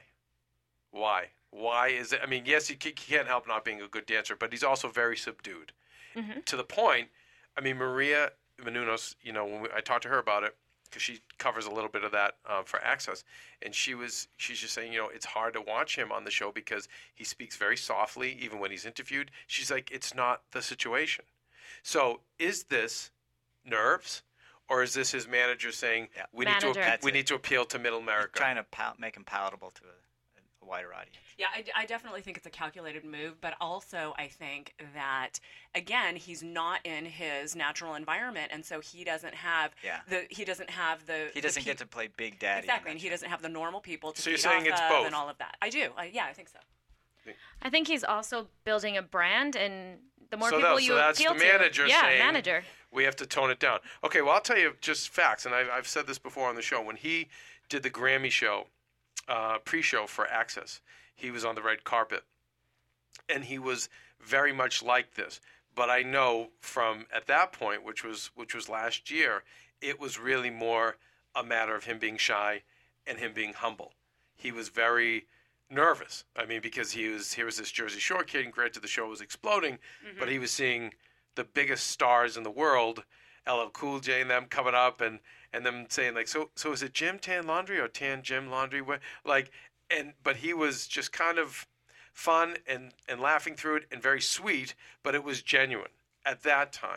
Why? Why is it? I mean, yes, he, c- he can't help not being a good dancer, but he's also very subdued. Mm-hmm. To the point, I mean, Maria Menounos, you know, when we, I talked to her about it, because she covers a little bit of that uh, for Access, and she was, she's just saying, you know, it's hard to watch him on the show because he speaks very softly, even when he's interviewed. She's like, it's not the situation. So, is this nerves, or is this his manager saying Yeah. we need Manager. to That's we it. need to appeal to Middle He's America? trying to pal- make him palatable to a, a wider audience. Yeah, I, I definitely think it's a calculated move, but also I think that again he's not in his natural environment, and so he doesn't have Yeah. the he doesn't have the He the doesn't pe- get to play Big Daddy. in exactly, that and he show. doesn't have the normal people to So you're feed saying off it's of both? and all of that. I do. I, yeah, I think so. I think he's also building a brand, and the more So people that- you so that's appeal the to, manager yeah, saying- manager. We have to tone it down. Okay, well, I'll tell you just facts, and I've, I've said this before on the show. When he did the Grammy show, uh, pre-show for Access, he was on the red carpet, and he was very much like this. But I know from at that point, which was which was last year, it was really more a matter of him being shy and him being humble. He was very nervous. I mean, because he was here was this Jersey Shore kid, and granted the show was exploding, but he was seeing the biggest stars in the world, L L Cool J and them coming up, and and them saying like, so so is it Jim Tan Laundry or Tan Jim Laundry? What like, and but he was just kind of fun and and laughing through it and very sweet, but it was genuine at that time.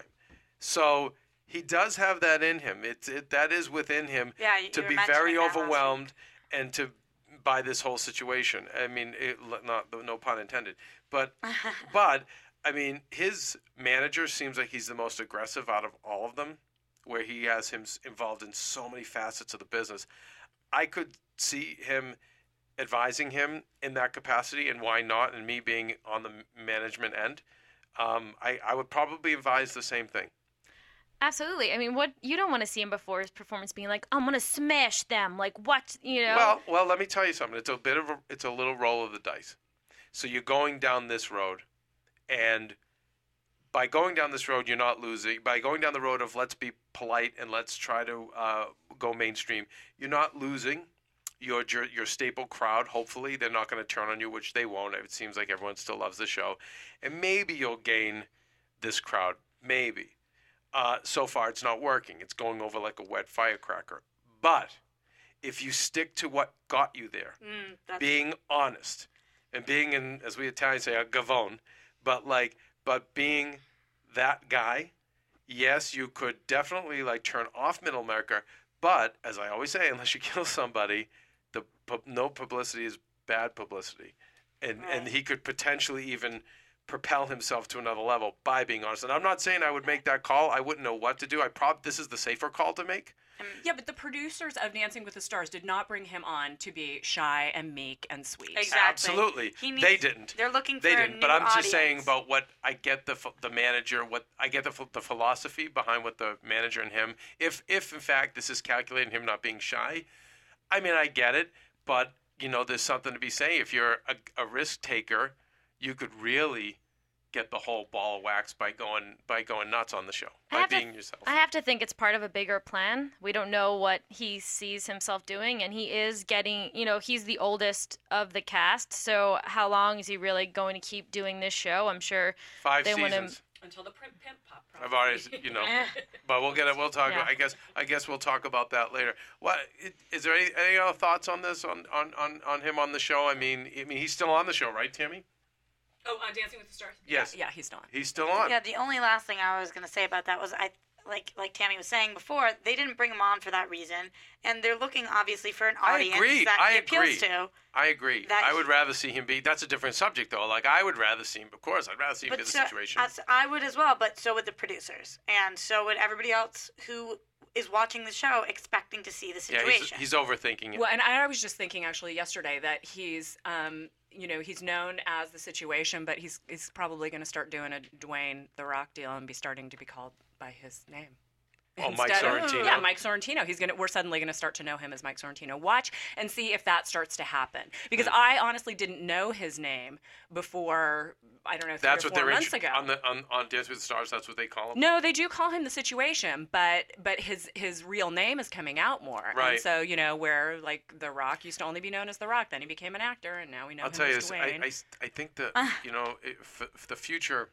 So he does have that in him. It's it that is within him Yeah, you- to you were be mentioning very that last week. overwhelmed and to by this whole situation. I mean, it, not no pun intended, but but I mean, his manager seems like he's the most aggressive out of all of them, where he has him s- involved in so many facets of the business. I could see him advising him in that capacity, and why not? And me being on the management end, um, I, I would probably advise the same thing. Absolutely. I mean, what you don't want to see him before his performance being like, I'm gonna smash them. Like what? You know. Well, well, let me tell you something. It's a bit of a, it's a little roll of the dice. So you're going down this road, and by going down this road, you're not losing. By going down the road of let's be polite and let's try to uh, go mainstream, you're not losing your your, your staple crowd. Hopefully, they're not going to turn on you, which they won't. It seems like everyone still loves the show, and maybe you'll gain this crowd. Maybe. Uh, so far, it's not working. It's going over like a wet firecracker. But if you stick to what got you there, Mm, that's being honest and being in, as we Italians say, a gavone, but like, but being that guy, yes, you could definitely like turn off Middle America. But as I always say, unless you kill somebody, the pu- no publicity is bad publicity, and and Right. he could potentially even propel himself to another level by being honest. And I'm not saying I would make that call. I wouldn't know what to do. I prob this is the safer call to make. Yeah, but the producers of Dancing with the Stars did not bring him on to be shy and meek and sweet. Exactly. Absolutely, He needs- they didn't. They're looking They for a didn't. new But I'm just saying audience. about what I get the ph- the manager. What I get the ph- the philosophy behind what the manager and him. If if in fact this is calculating him not being shy, I mean I get it. But you know there's something to be saying. If you're a, a risk taker, you could really get the whole ball of wax by going by going nuts on the show, I by have to- being yourself. I have to think it's part of a bigger plan. We don't know what he sees himself doing, and he is getting, you know, he's the oldest of the cast. So how long is he really going to keep doing this show? I'm sure Five they want him- seasons. Until the pimp, pimp pop. I've already, you know, but we'll get it. We'll talk. Yeah. I guess. I guess we'll talk about that later. What is there? Any, any other thoughts on this? On, on, on, on him on the show? I mean, I mean, he's still on the show, right, Tammy? Oh, uh, Dancing with the Stars. Yes. Yeah, yeah, he's not. He's still on. Yeah, the only last thing I was going to say about that was I like like Tammy was saying before, they didn't bring him on for that reason, and they're looking obviously for an I audience agree. that I he appeals agree. to. I agree. That I he- would rather see him be. That's a different subject, though. Like I would rather see him. Of course, I'd rather see him be But the so, situation. as- I would as well, but so would the producers, and so would everybody else who is watching the show expecting to see the Yeah, situation. he's, he's overthinking it. Well, and I was just thinking actually yesterday that he's, um, you know, he's known as the situation, but he's he's probably going to start doing a Dwayne the Rock deal and be starting to be called by his name. Oh, Mike Instead of- Sorrentino. Yeah, Mike Sorrentino. He's gonna. We're suddenly gonna start to know him as Mike Sorrentino. Watch and see if that starts to happen. Because I honestly didn't know his name before. I don't know. Three That's or what four they're months int- ago. on the on, on Dance with the Stars. That's what they call him. No, they do call him the situation, but but his his real name is coming out more. Right. And so you know where like The Rock used to only be known as The Rock, then he became an actor, and now we know I'll him tell you as this. I, Dwayne. I, s- I think that Ah. you know if, for the future,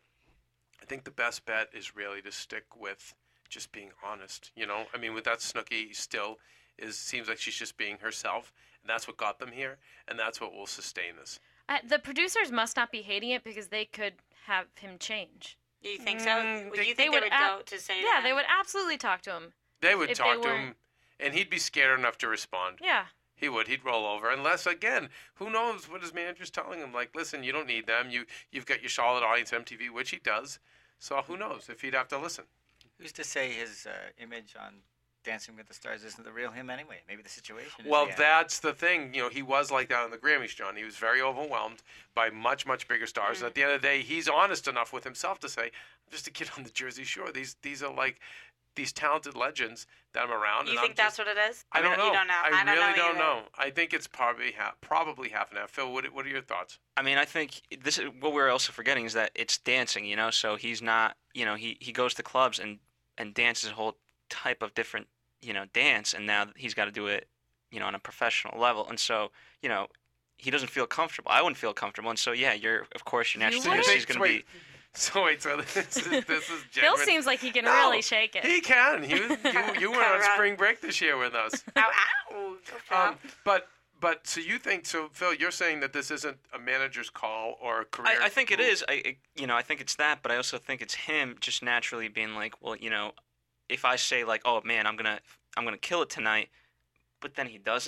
I think the best bet is really to stick with just being honest. You know, I mean, with that Snooki still is seems like she's just being herself, and that's what got them here, and that's what will sustain this. Uh, the producers must not be hating it because they could have him change. Do you think so? Mm, Would they- you think they they would would ab- go to say Yeah, that? they would absolutely talk to him. They would If they talk to weren't- him, and he'd be scared enough to respond. Yeah. He would. He'd roll over, unless again, who knows what his manager's telling him? Like, listen, you don't need them. You you've got your solid audience, M T V, which he does. So who knows if he'd have to listen. Who's to say his uh, image on Dancing with the Stars isn't the real him anyway? Maybe the situation. Is Well, reality. that's the thing. You know, he was like that on the Grammys, John. He was very overwhelmed by much, much bigger stars. And at the end of the day, he's honest enough with himself to say, "I'm just a kid on the Jersey Shore. These these are like these talented legends that I'm around." You and think I'm that's just, what it is? I don't You know. don't know. I, I don't really know don't either. know. I think it's probably half, probably half and half. Phil, what what are your thoughts? I mean, I think this is what we're also forgetting is that it's dancing, you know. So he's not, you know, he, he goes to clubs and and dances a whole type of different, you know, dance, and now he's got to do it, you know, on a professional level, and so you know, he doesn't feel comfortable. I wouldn't feel comfortable, and so yeah, you're of course your natural wouldn't? tendency is going to Wait. be. So wait, so this is this is Phil genuine. seems like he can No, really shake it. He can. He was, you you went on Correct. spring break this year with us. Ow, ow. Go Phil. Um, but but so you think so, Phil? You're saying that this isn't a manager's call or a career. I, I think it move. is. I, I- you know, I think it's that, but I also think it's him just naturally being like, well, you know, if I say like, oh man, I'm gonna, I'm gonna kill it tonight, but then he doesn't,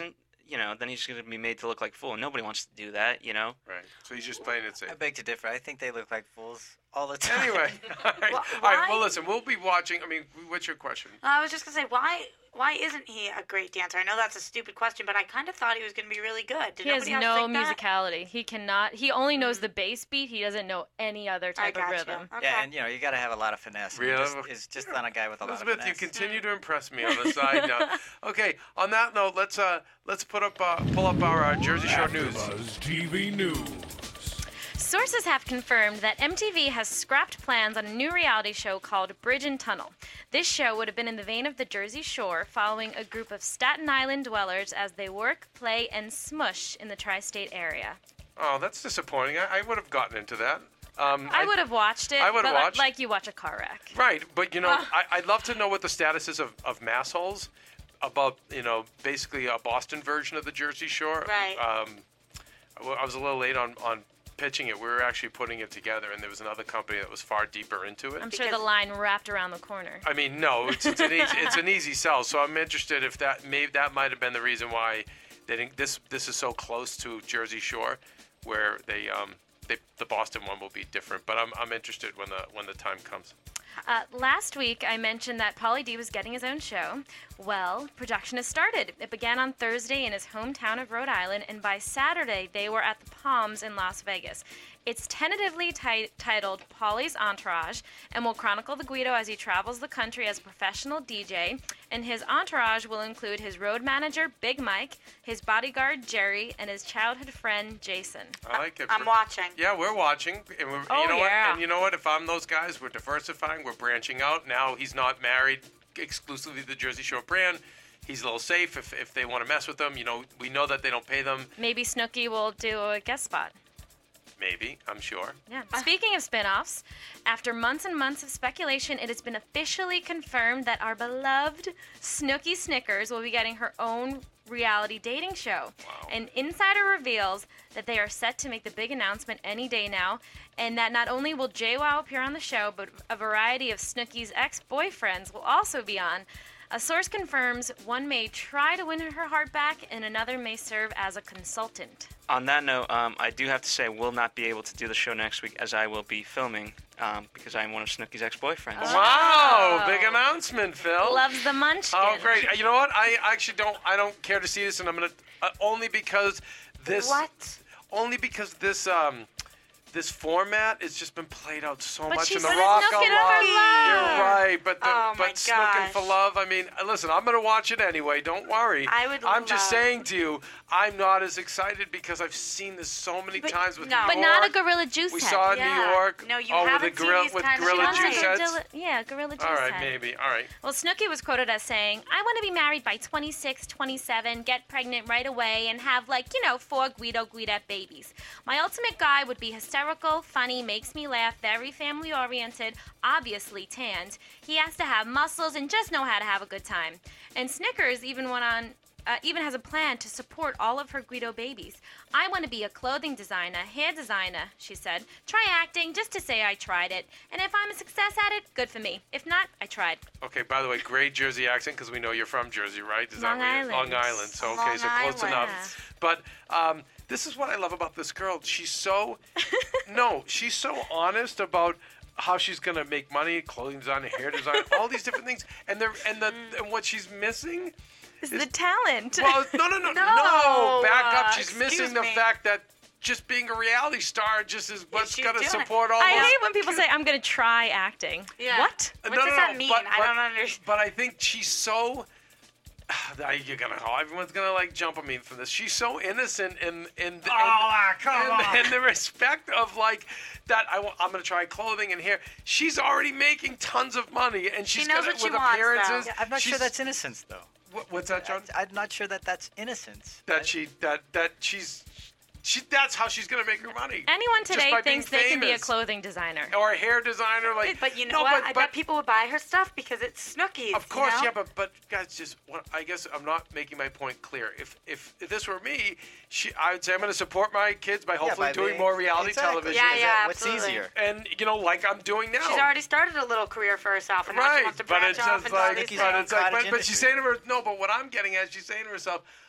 you know, then he's going to be made to look like a fool. Nobody wants to do that, you know. Right. So he's just playing it safe. I beg to differ. I think they look like fools all the time. Anyway, all right. Wh- all right. Well, why- listen, we'll be watching. I mean, what's your question? I was just gonna say, why why isn't he a great dancer? I know that's a stupid question, but I kind of thought he was gonna be really good. Did He has nobody else no think that? musicality. He cannot. He only knows the bass beat. He doesn't know any other I type of got rhythm. you. Okay. Yeah, and you know you got to have a lot of finesse. and he Really? just- It's just not a guy with a lot of Elizabeth, finesse. you continue to impress me on the side now. Okay. On that note, let's uh let's put up uh, pull up our uh, Jersey Shore news. AfterBuzz T V News. Sources have confirmed that M T V has scrapped plans on a new reality show called Bridge and Tunnel. This show would have been in the vein of the Jersey Shore, following a group of Staten Island dwellers as they work, play, and smush in the tri-state area. Oh, that's disappointing. I, I would have gotten into that. Um, I would have watched it, I would've but like- watched. like you watch a car wreck. Right, but you know, Ah. I, I'd love to know what the status is of, of mass holes, about, you know, basically a Boston version of the Jersey Shore. Right. Um, I wa- I was a little late on, on pitching it. We were actually putting it together, and there was another company that was far deeper into it. I'm sure the Because- line wrapped around the corner. I mean, no, it's, it's an easy, it's an easy sell. So I'm interested if that maybe that might have been the reason why they didn't, this this is so close to Jersey Shore, where they um they, the Boston one will be different. But I'm I'm interested when the when the time comes. Uh, last week, I mentioned that Pauly D was getting his own show. Well, production has started. It began on Thursday in his hometown of Rhode Island, and by Saturday, they were at the Palms in Las Vegas. It's tentatively ti- titled Pauly's Entourage, and will chronicle the Guido as he travels the country as a professional D J. And his entourage will include his road manager, Big Mike, his bodyguard, Jerry, and his childhood friend, Jason. I like it. I'm watching. Yeah, we're watching, and we're, Oh, you know yeah. what? And you know what? If I'm those guys, we're diversifying, we're branching out. Now he's not married exclusively to the Jersey Shore brand. He's a little safe if if they want to mess with him. You know, we know that they don't pay them. Maybe Snooki will do a guest spot. Maybe, I'm sure. Yeah. Speaking of spin-offs, after months and months of speculation, it has been officially confirmed that our beloved Snooki Snickers will be getting her own reality dating show. Wow. An insider reveals that they are set to make the big announcement any day now, and that not only will JWoww appear on the show, but a variety of Snooki's ex-boyfriends will also be on. A source confirms one may try to win her heart back, and another may serve as a consultant. On that note, um, I do have to say I will not be able to do the show next week as I will be filming um, because I am one of Snooki's ex-boyfriends. Wow, Oh. big announcement, Phil. Loves the munchkin. Oh, great! You know what? I actually don't. I don't care to see this, and I'm gonna uh, only because this. What? Only because this um, this format has just been played out so But much she in the said Rock Snook a It lot. Over Love. You're right, but the, Oh, my but Snookin' for gosh. Love. I mean, uh, listen, I'm gonna watch it anyway. Don't worry. I would I'm just love- saying to you, I'm not as excited because I've seen this so many But times with no. New But York. not a Gorilla Juice We head. saw it in Yeah. New York. No, you oh, with haven't the seen gorilla these with kinds of Gorilla shows. She wants Juice like a heads. dili- yeah, Gorilla Juice All right, head. maybe. All right. Well, Snooki was quoted as saying, I want to be married by twenty-six, twenty-seven, get pregnant right away, and have, like, you know, four Guido Guidette babies. My ultimate guy would be hysterical, funny, makes me laugh, very family-oriented, obviously tanned. He has to have muscles and just know how to have a good time. And Snickers even went on... Uh, even has a plan to support all of her Guido babies. I want to be a clothing designer, hair designer, she said. Try acting just to say I tried it. And if I'm a success at it, good for me. If not, I tried. Okay, by the way, great Jersey accent because we know you're from Jersey, right? Is Long that where you- Island. Long Island. So, okay, Long so close Island. enough. But um, this is what I love about this girl. She's so, no, she's so honest about how she's gonna make money, clothing design, hair design, all these different things, and they're and the and what she's missing. This is the talent. Well, no, no, no, no, No, back up. uh, She's missing excuse the me. fact that just being a reality star just is what's she's gonna doing it. support all I those. hate when people say, I'm going to try acting. Yeah. What? What No, no, does no, that mean? but- I but- don't understand. But I think she's so. You're gonna. Oh, everyone's gonna like jump on me for this. She's so innocent in in the, Ah, come in, on. in the respect of like that. I, wa- I'm gonna try clothing and hair. She's already making tons of money, and she's knows gonna what she with wants, though. appearances. Yeah, I'm not sure she's- that's innocence, though. What, what's that, John? I, I'm not sure that that's innocence. That she that that she's she. That's how she's gonna make her money. Anyone Just today by being thinks they can be a famous. clothing designer. Or a hair designer, like. But you know no, what? But, I but, bet people would buy her stuff because it's Snooki's. Of course, you know? yeah, but but guys, just what, I guess I'm not making my point clear. If if, if this were me, she, I would say I'm going to support my kids by hopefully by doing being- more reality exactly. television. Yeah, Is yeah, that- What's absolutely. easier? And you know, like I'm doing now. She's already started a little career for herself, and now she right, wants to but branch it's off just into all like, these Snooki's but things. it's like, but, cottage but she's industry. saying to her, no. But what I'm getting at, she's saying to herself,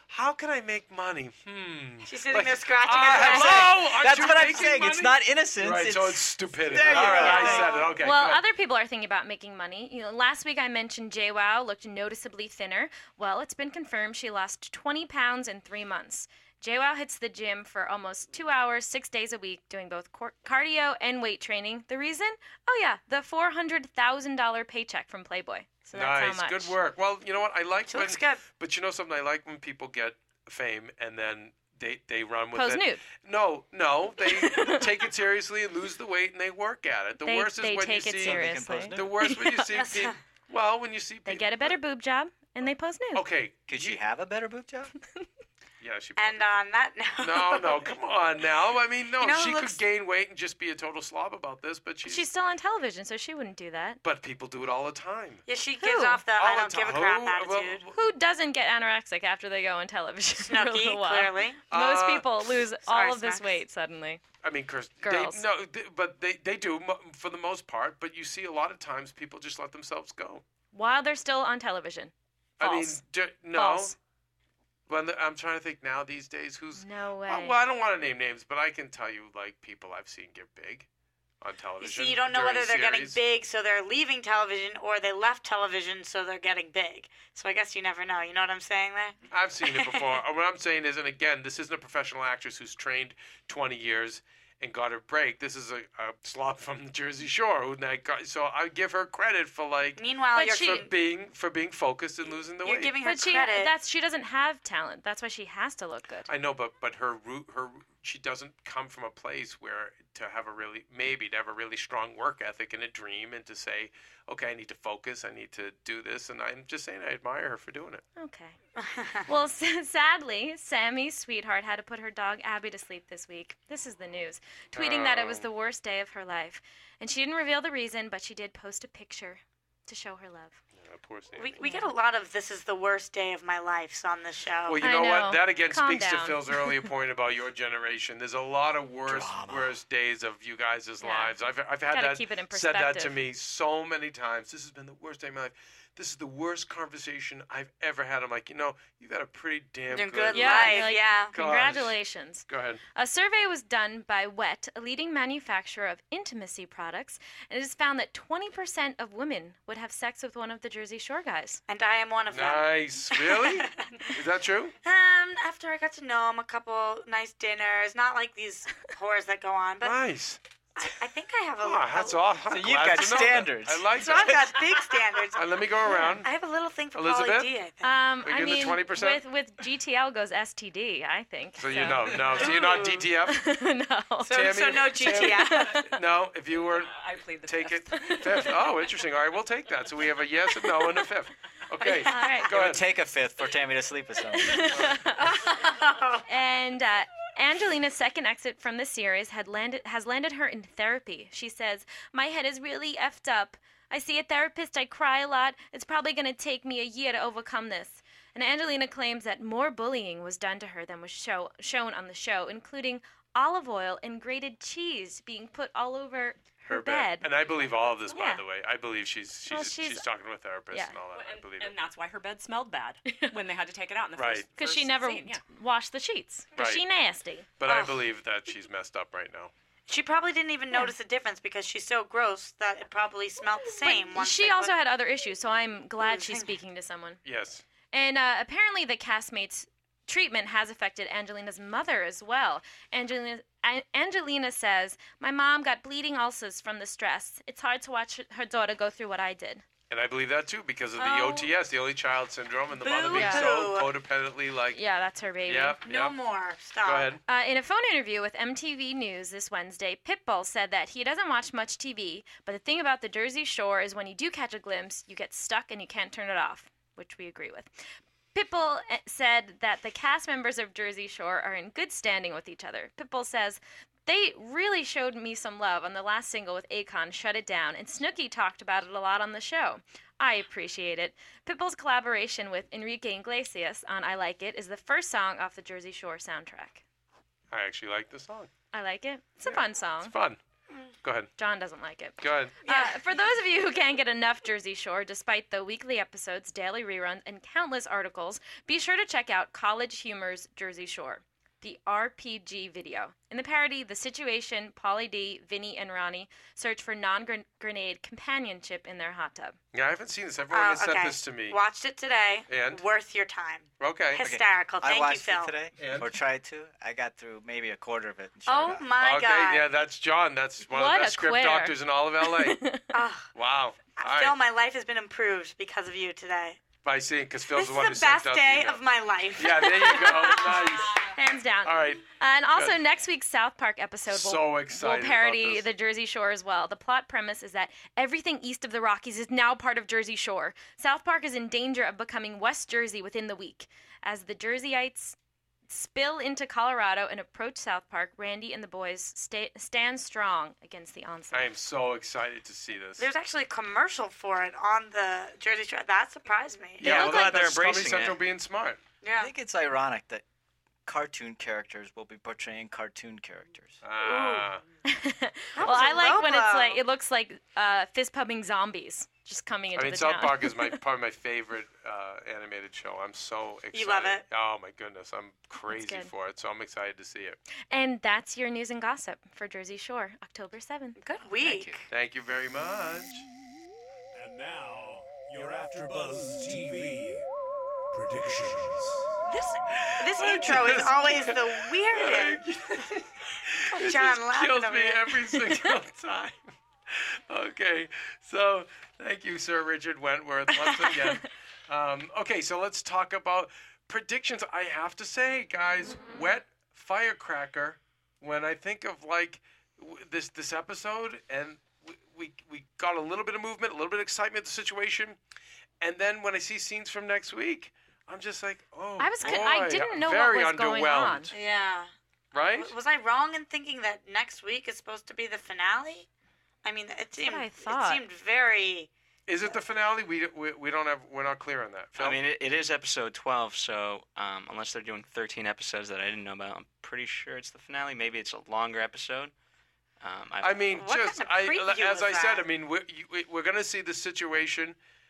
how can I make money? Hmm. She's sitting Like, there scratching uh, her head. hello, aren't That's you what I'm making saying. It's money? not innocence. Right, it's... so it's stupidity. There you All right, go. I said it. Okay. Well, go ahead. other people are thinking about making money. You know, last week I mentioned JWoww looked noticeably thinner. Well, it's been confirmed she lost twenty pounds in three months. JWoww hits the gym for almost two hours, six days a week, doing both cor- cardio and weight training. The reason? Oh yeah, the four hundred thousand dollar paycheck from Playboy. So that's Nice, how much. good work. Well, you know what? I like She when, looks good. but you know something? I like when people get fame and then they they run with Pose it. nude. No, no, they take it seriously and lose the weight and they work at it. The They, worst is they when take you it see seriously. post nude. the worst when you see people. Well, when you see They people, get a better boob job and they pose nude. Okay, Could she have a better boob job? yeah, she. And on that note. No, no, come on now. I mean, no, You know who she looks- could gain weight and just be a total slob about this, but she's. She's still on television, so she wouldn't do that. But people do it all the time. Yeah, she gives Who? off the I All don't the give a time. crap Who? Well, attitude. Who doesn't get anorexic after they go on television for a Snooki, little while? clearly. Most Uh, people lose sorry, all of this Snacks. weight suddenly. I mean, Chris, Girls. They, no, they, but they, they do mo- for the most part. But you see a lot of times people just let themselves go. While they're still on television. I mean, False. d- no. False. But the- I'm trying to think now these days who's. No way. Uh, well, I don't want to name names, but I can tell you like people I've seen get big on You television. see, you don't know during whether they're getting series. big, so they're leaving television, or they left television, so they're getting big. So I guess you never know. You know what I'm saying there? I've seen it before. Uh, what I'm saying is, and again, this isn't a professional actress who's trained twenty years and got her break. This is a, a slob from the Jersey Shore who now got, so I give her credit for like Meanwhile, But you're, she- for being for being focused and losing the you're weight. giving her But she credit. that's she doesn't have talent. That's why she has to look good. I know, but but her root, her she doesn't come from a place where to have a really maybe to have a really strong work ethic and a dream and to say, okay, I need to focus, I need to do this, and I'm just saying I admire her for doing it. Okay. Well, s- sadly, Sammy's sweetheart had to put her dog Abby to sleep this week. This is the news. Tweeting that it was Oh. the worst day of her life. And she didn't reveal the reason, but she did post a picture to show her love. Yeah, poor Sammy. we, we get a lot of this is the worst day of my life on this show. Well, you I know, know. what? That again Calm speaks to down. Phil's earlier point about your generation. There's a lot of worse, worse days of you guys' Yeah. lives. I've, I've had Gotta that keep it in said that to perspective. me so many times. This has been the worst day of my life. This is the worst conversation I've ever had. I'm like, you know, you've got a pretty damn Doing good good Yeah, life, you're like, yeah. Gosh. Congratulations. Go ahead. A survey was done by Wet, a leading manufacturer of intimacy products, and it has found that twenty percent of women would have sex with one of the Jersey Shore guys. And I am one of them. Nice. Really? Is that true? Um, after I got to know him, a couple nice dinners, not like these whores that go on, but Nice. I, I think I have a. Oh, that's a, awesome. So you've got standards. I like So I've that. got big standards. Uh, let me go around. I have a little thing for Elizabeth? Pauly D, I think. Um, We I give the mean, twenty percent? with with G T L goes S T D, I think. So you know, no. So you're not D T F? no. so, Tammy, so no G T F. No, if you were I plead the take it fifth. fifth. Oh, interesting. All right, we'll take that. So we have a yes, a no, and a fifth. Okay. All right. Go It would ahead. take a fifth for Tammy to sleep with someone. And uh, Angelina's second exit from the series had landed has landed her in therapy. She says, "My head is really effed up. I see a therapist. I cry a lot. It's probably going to take me a year to overcome this." And Angelina claims that more bullying was done to her than was show, shown on the show, including olive oil and grated cheese being put all over her, bed. And I believe all of this, by Yeah. the way. I believe she's she's Well, she's, she's- talking to a therapist yeah. and all that. I And, believe and it. that's why her bed smelled bad when they had to take it out in the Right. first Because she first never scene, yeah. washed the sheets. Because Right. she nasty. But I Ugh. believe that she's messed up right now. She probably didn't even Yeah. notice the difference because she's so gross that it probably smelled the same. But once she they also put- had other issues, so I'm glad she's Mhm. speaking to someone. Yes. And uh, apparently, the castmates' treatment has affected Angelina's mother as well. Angelina, A- Angelina says, "My mom got bleeding ulcers from the stress. It's hard to watch her daughter go through what I did." And I believe that too because of the Oh. O T S, the early child syndrome, and the mother being Boo-hoo. so codependently like. Yeah, that's her baby. Yep. No Yep. more. Stop. Go ahead. Uh, in a phone interview with M T V News this Wednesday, Pitbull said that he doesn't watch much T V, but the thing about the Jersey Shore is when you do catch a glimpse, you get stuck and you can't turn it off, which we agree with. Pitbull eh, said that the cast members of Jersey Shore are in good standing with each other. Pitbull says, "They really showed me some love on the last single with Akon, Shut It Down, and Snooki talked about it a lot on the show. I appreciate it." Pitbull's collaboration with Enrique Iglesias on I Like It is the first song off the Jersey Shore soundtrack. I actually like the song. I like it. It's a Yeah, fun song. It's fun. Go ahead. John doesn't like it. Go ahead. Uh, for those of you who can't get enough Jersey Shore, despite the weekly episodes, daily reruns, and countless articles, be sure to check out College Humor's Jersey Shore, the R P G video. In the parody, The Situation, Pauly D, Vinny, and Ronnie search for non-grenade companionship in their hot tub. Yeah, I haven't seen this. Everyone Oh, has sent okay. this to me. Watched it today. And? Worth your time. Okay. Hysterical. I Thank watched you, Phil. it today, And? or tried to. I got through maybe a quarter of it. And shut Oh it off. my okay, God. yeah, that's John. That's one What of the a best script queer. doctors in all of L A. Oh, Wow. All Phil, right. my life has been improved because of you today. By seeing, because Phil's This the is one who the sent best out day the email. of my life. Yeah, there you go. Nice. Hands down. All right. And also, Good. next week's South Park episode will, So excited will parody about this. the Jersey Shore as well. The plot premise is that everything east of the Rockies is now part of Jersey Shore. South Park is in danger of becoming West Jersey within the week. As the Jerseyites spill into Colorado and approach South Park, Randy and the boys stay, stand strong against the onslaught. I am so excited to see this. There's actually a commercial for it on the Jersey Shore. That surprised me. Yeah, look well, like glad they're That's Comedy embracing Central it. being smart. Yeah. I think it's ironic that cartoon characters will be portraying cartoon characters. Ah. well, was a I like low when it's blow. like it looks like uh, fist pumping zombies just coming into I mean, the South town. Park is my probably my favorite uh, animated show. I'm so excited. love it? Oh my goodness, I'm crazy good. for it. So I'm excited to see it. And that's your news and gossip for Jersey Shore, October seventh. Good week. Thank you very much. And now, your AfterBuzz T V predictions. This this I intro is just- always the weirdest. It John just laughing kills over me here. every single time. Okay, so thank you, Sir Richard Wentworth, once again. Um, okay, so let's talk about predictions. I have to say, guys, wet firecracker. When I think of like w- this this episode, and we, we we got a little bit of movement, a little bit of excitement in the situation, and then when I see scenes from next week, I'm just like, oh, I was boy, con- I didn't know what very was going on. underwhelmed, Yeah. right? W- Was I wrong in thinking that next week is supposed to be the finale? I mean, it seemed what I thought. it seemed very. Is it the finale? We, we we don't have. We're not clear on that. Phil? I mean, it, it is episode twelve, so um, unless they're doing thirteen episodes that I didn't know about, I'm pretty sure it's the finale. Maybe it's a longer episode. Um, I mean, What just kind of I, preview as was I said, that? I mean, we're, you- we- we're going to see the situation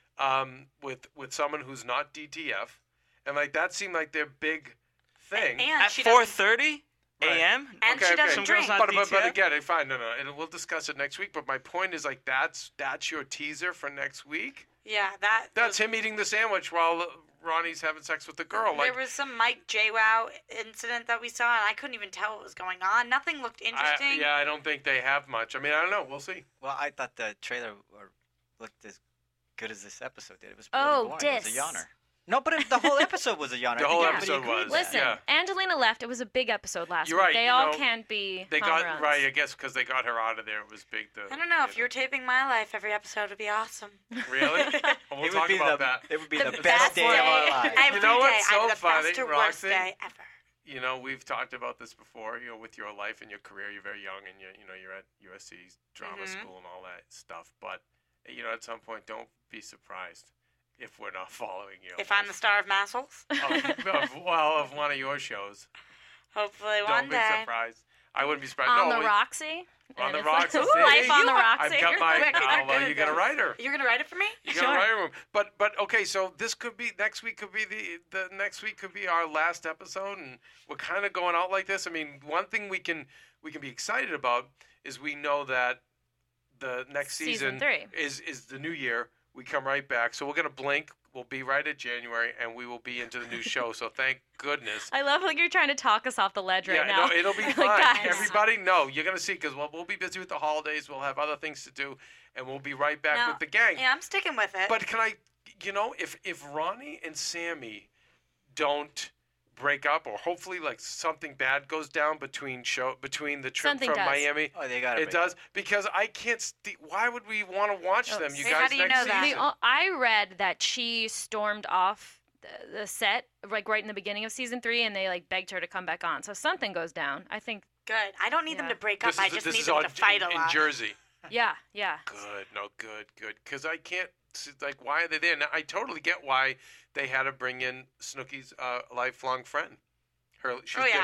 um, with with someone who's not D T F, and like that seemed like their big thing. And at she four doesn't- thirty Right. a.m. And Okay, she okay. doesn't Some drink. girls not But, but, but D T F? again, fine, no, no, and we'll discuss it next week. But my point is, like, that's that's your teaser for next week. Yeah, that. That's was, him eating the sandwich while Ronnie's having sex with the girl. Like, there was some Mike JWoww incident that we saw, and I couldn't even tell what was going on. Nothing looked I, interesting. yeah, I don't think they have much. I mean, I don't know. We'll see. Well, I thought the trailer or looked as good as this episode did. It was really Oh, boring. It was dis. a yawner. No, but it, the whole episode was a yawner. The I whole think everybody episode agreed was. with Listen, that. Yeah. Angelina left. It was a big episode last You're week. right, They you all know, can't be They home got runs. right, I guess, because they got her out of there. It was big. To, I don't know. If you were taping my life, every episode would be awesome. really, well, we'll it would talk be about the, that. It would be The the, best best day of our day. lives. Every know what's day, so either the funny, best or Roxy? worst day ever. You know, we've talked about this before. You know, with your life and your career, you're very young, and you you know you're at U S C drama Mhm. school and all that stuff. But you know, at some point, don't be surprised if we're not following you. If I'm the star of Massels, of, of, well, of one of your shows, hopefully don't one be day. surprised. I wouldn't be surprised. on no, the we- Roxy. On And the it's like, Roxy. ooh, See? life on the You- Roxy. I've got my. Quick, Oh, you're well, good you at got a this. writer. You're gonna write it for me? You Sure. got a writer room. But but okay, so this could be next week. Could be the the next week could be our last episode, and we're kind of going out like this. I mean, one thing we can we can be excited about is we know that the next Season season, three. is is the new year. We come right back, so we're gonna blink. We'll be right at January, and we will be into the new show. So thank goodness. I love like you're trying to talk us off the ledge right yeah, now. no, it'll be Like, fine. guys. Everybody, no, you're gonna see because we'll, we'll be busy with the holidays. We'll have other things to do, and we'll be right back No, with the gang. Yeah, I'm sticking with it. But can I, you know, if if Ronnie and Sammy don't break up, or hopefully like something bad goes down between show between the trip Something from does. Miami, Oh, they got it does because I can't. St- why would we want to watch Oh, them, you see, guys? how do you next know that? season? The, I read that she stormed off the, the set like right in the beginning of season three, and they like begged her to come back on. So something goes down. I think. Good. I don't need them Yeah. to break up. This I is, just this need is them on, to fight in, a in lot. Jersey. Yeah, yeah. Good, no, good, good. Because I can't, s- like, why are they there? Now, I totally get why they had to bring in Snooki's uh, lifelong friend. Her, she's Oh, yeah. been bring,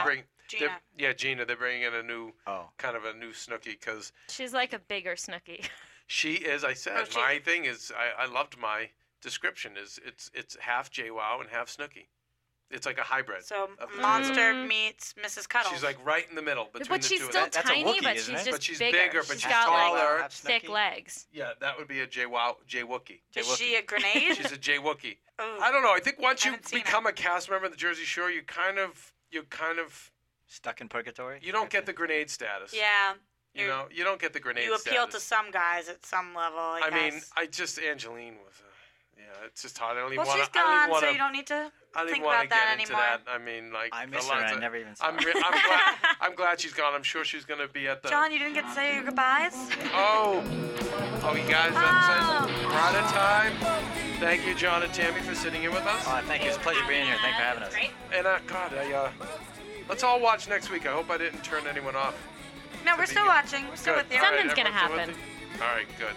Gina. They're- Yeah, Gina. They're bringing in a new, Oh. kind of a new Snooki because She's like a bigger Snooki. she is. I said Oh, she- my thing is I, I loved my description is it's it's half JWoww and half Snooki. It's like a hybrid. So of the two. Monster Mm. meets Missus Cuddles. She's like right in the middle between But the she's two. still of them. That- that's a tiny, Wookiee, but isn't she's it? just But she's bigger. bigger, but she's she's got taller. like Half thick Snooki? legs. Yeah, that would be a JWoww J Wookie. Is she a grenade? She's a J Wookie. Ooh. I don't know. I think once I you haven't seen become a cast member of the Jersey Shore, you kind of you kind of Stuck in purgatory? you don't get the grenade status. Yeah. You you're- know, you don't get the grenade You appeal status. to some guys at some level. I, I mean, guess. I just Angeline was a yeah. It's just hard. I don't even well, want she's to. I don't gone, even want so to. you don't need to I don't think even want about to that get into anymore. that. I mean, like I the miss her. lots I of- never even saw I'm, her. re- I'm glad. I'm glad she's gone. I'm sure she's gonna be at the. John, you didn't get to say your goodbyes. Oh, oh, you guys. Oh. We're out of time. Thank you, John and Tammy, for sitting in with us. Oh, thank you. It's a pleasure being here. Thanks for having us. Great. And uh, God, I, uh, let's all watch next week. I hope I didn't turn anyone off. No, we're be still good. watching. We're still Good. with you. All right, Something's gonna everyone's still happen. with you? All right, good.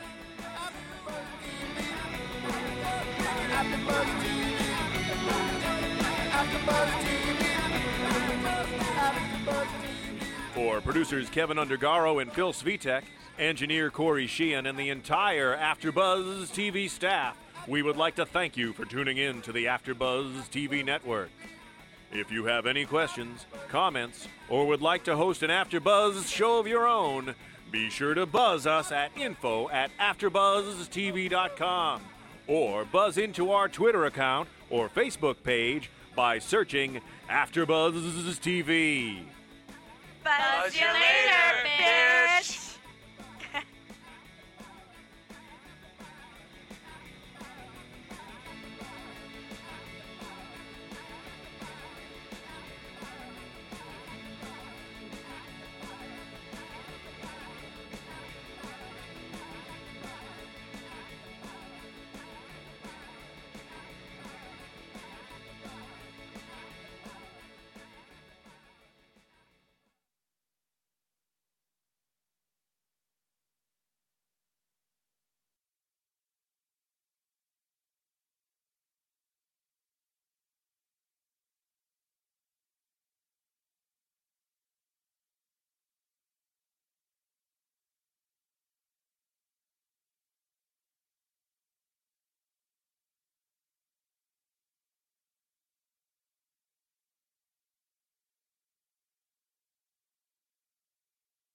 For producers Kevin Undergaro and Phil Svitek, engineer Corey Sheehan, and the entire AfterBuzz T V staff, we would like to thank you for tuning in to the AfterBuzz T V network. If you have any questions, comments, or would like to host an AfterBuzz show of your own, be sure to buzz us at info at after buzz t v dot com or buzz into our Twitter account or Facebook page by searching AfterBuzz T V. Buzz you later, bitch.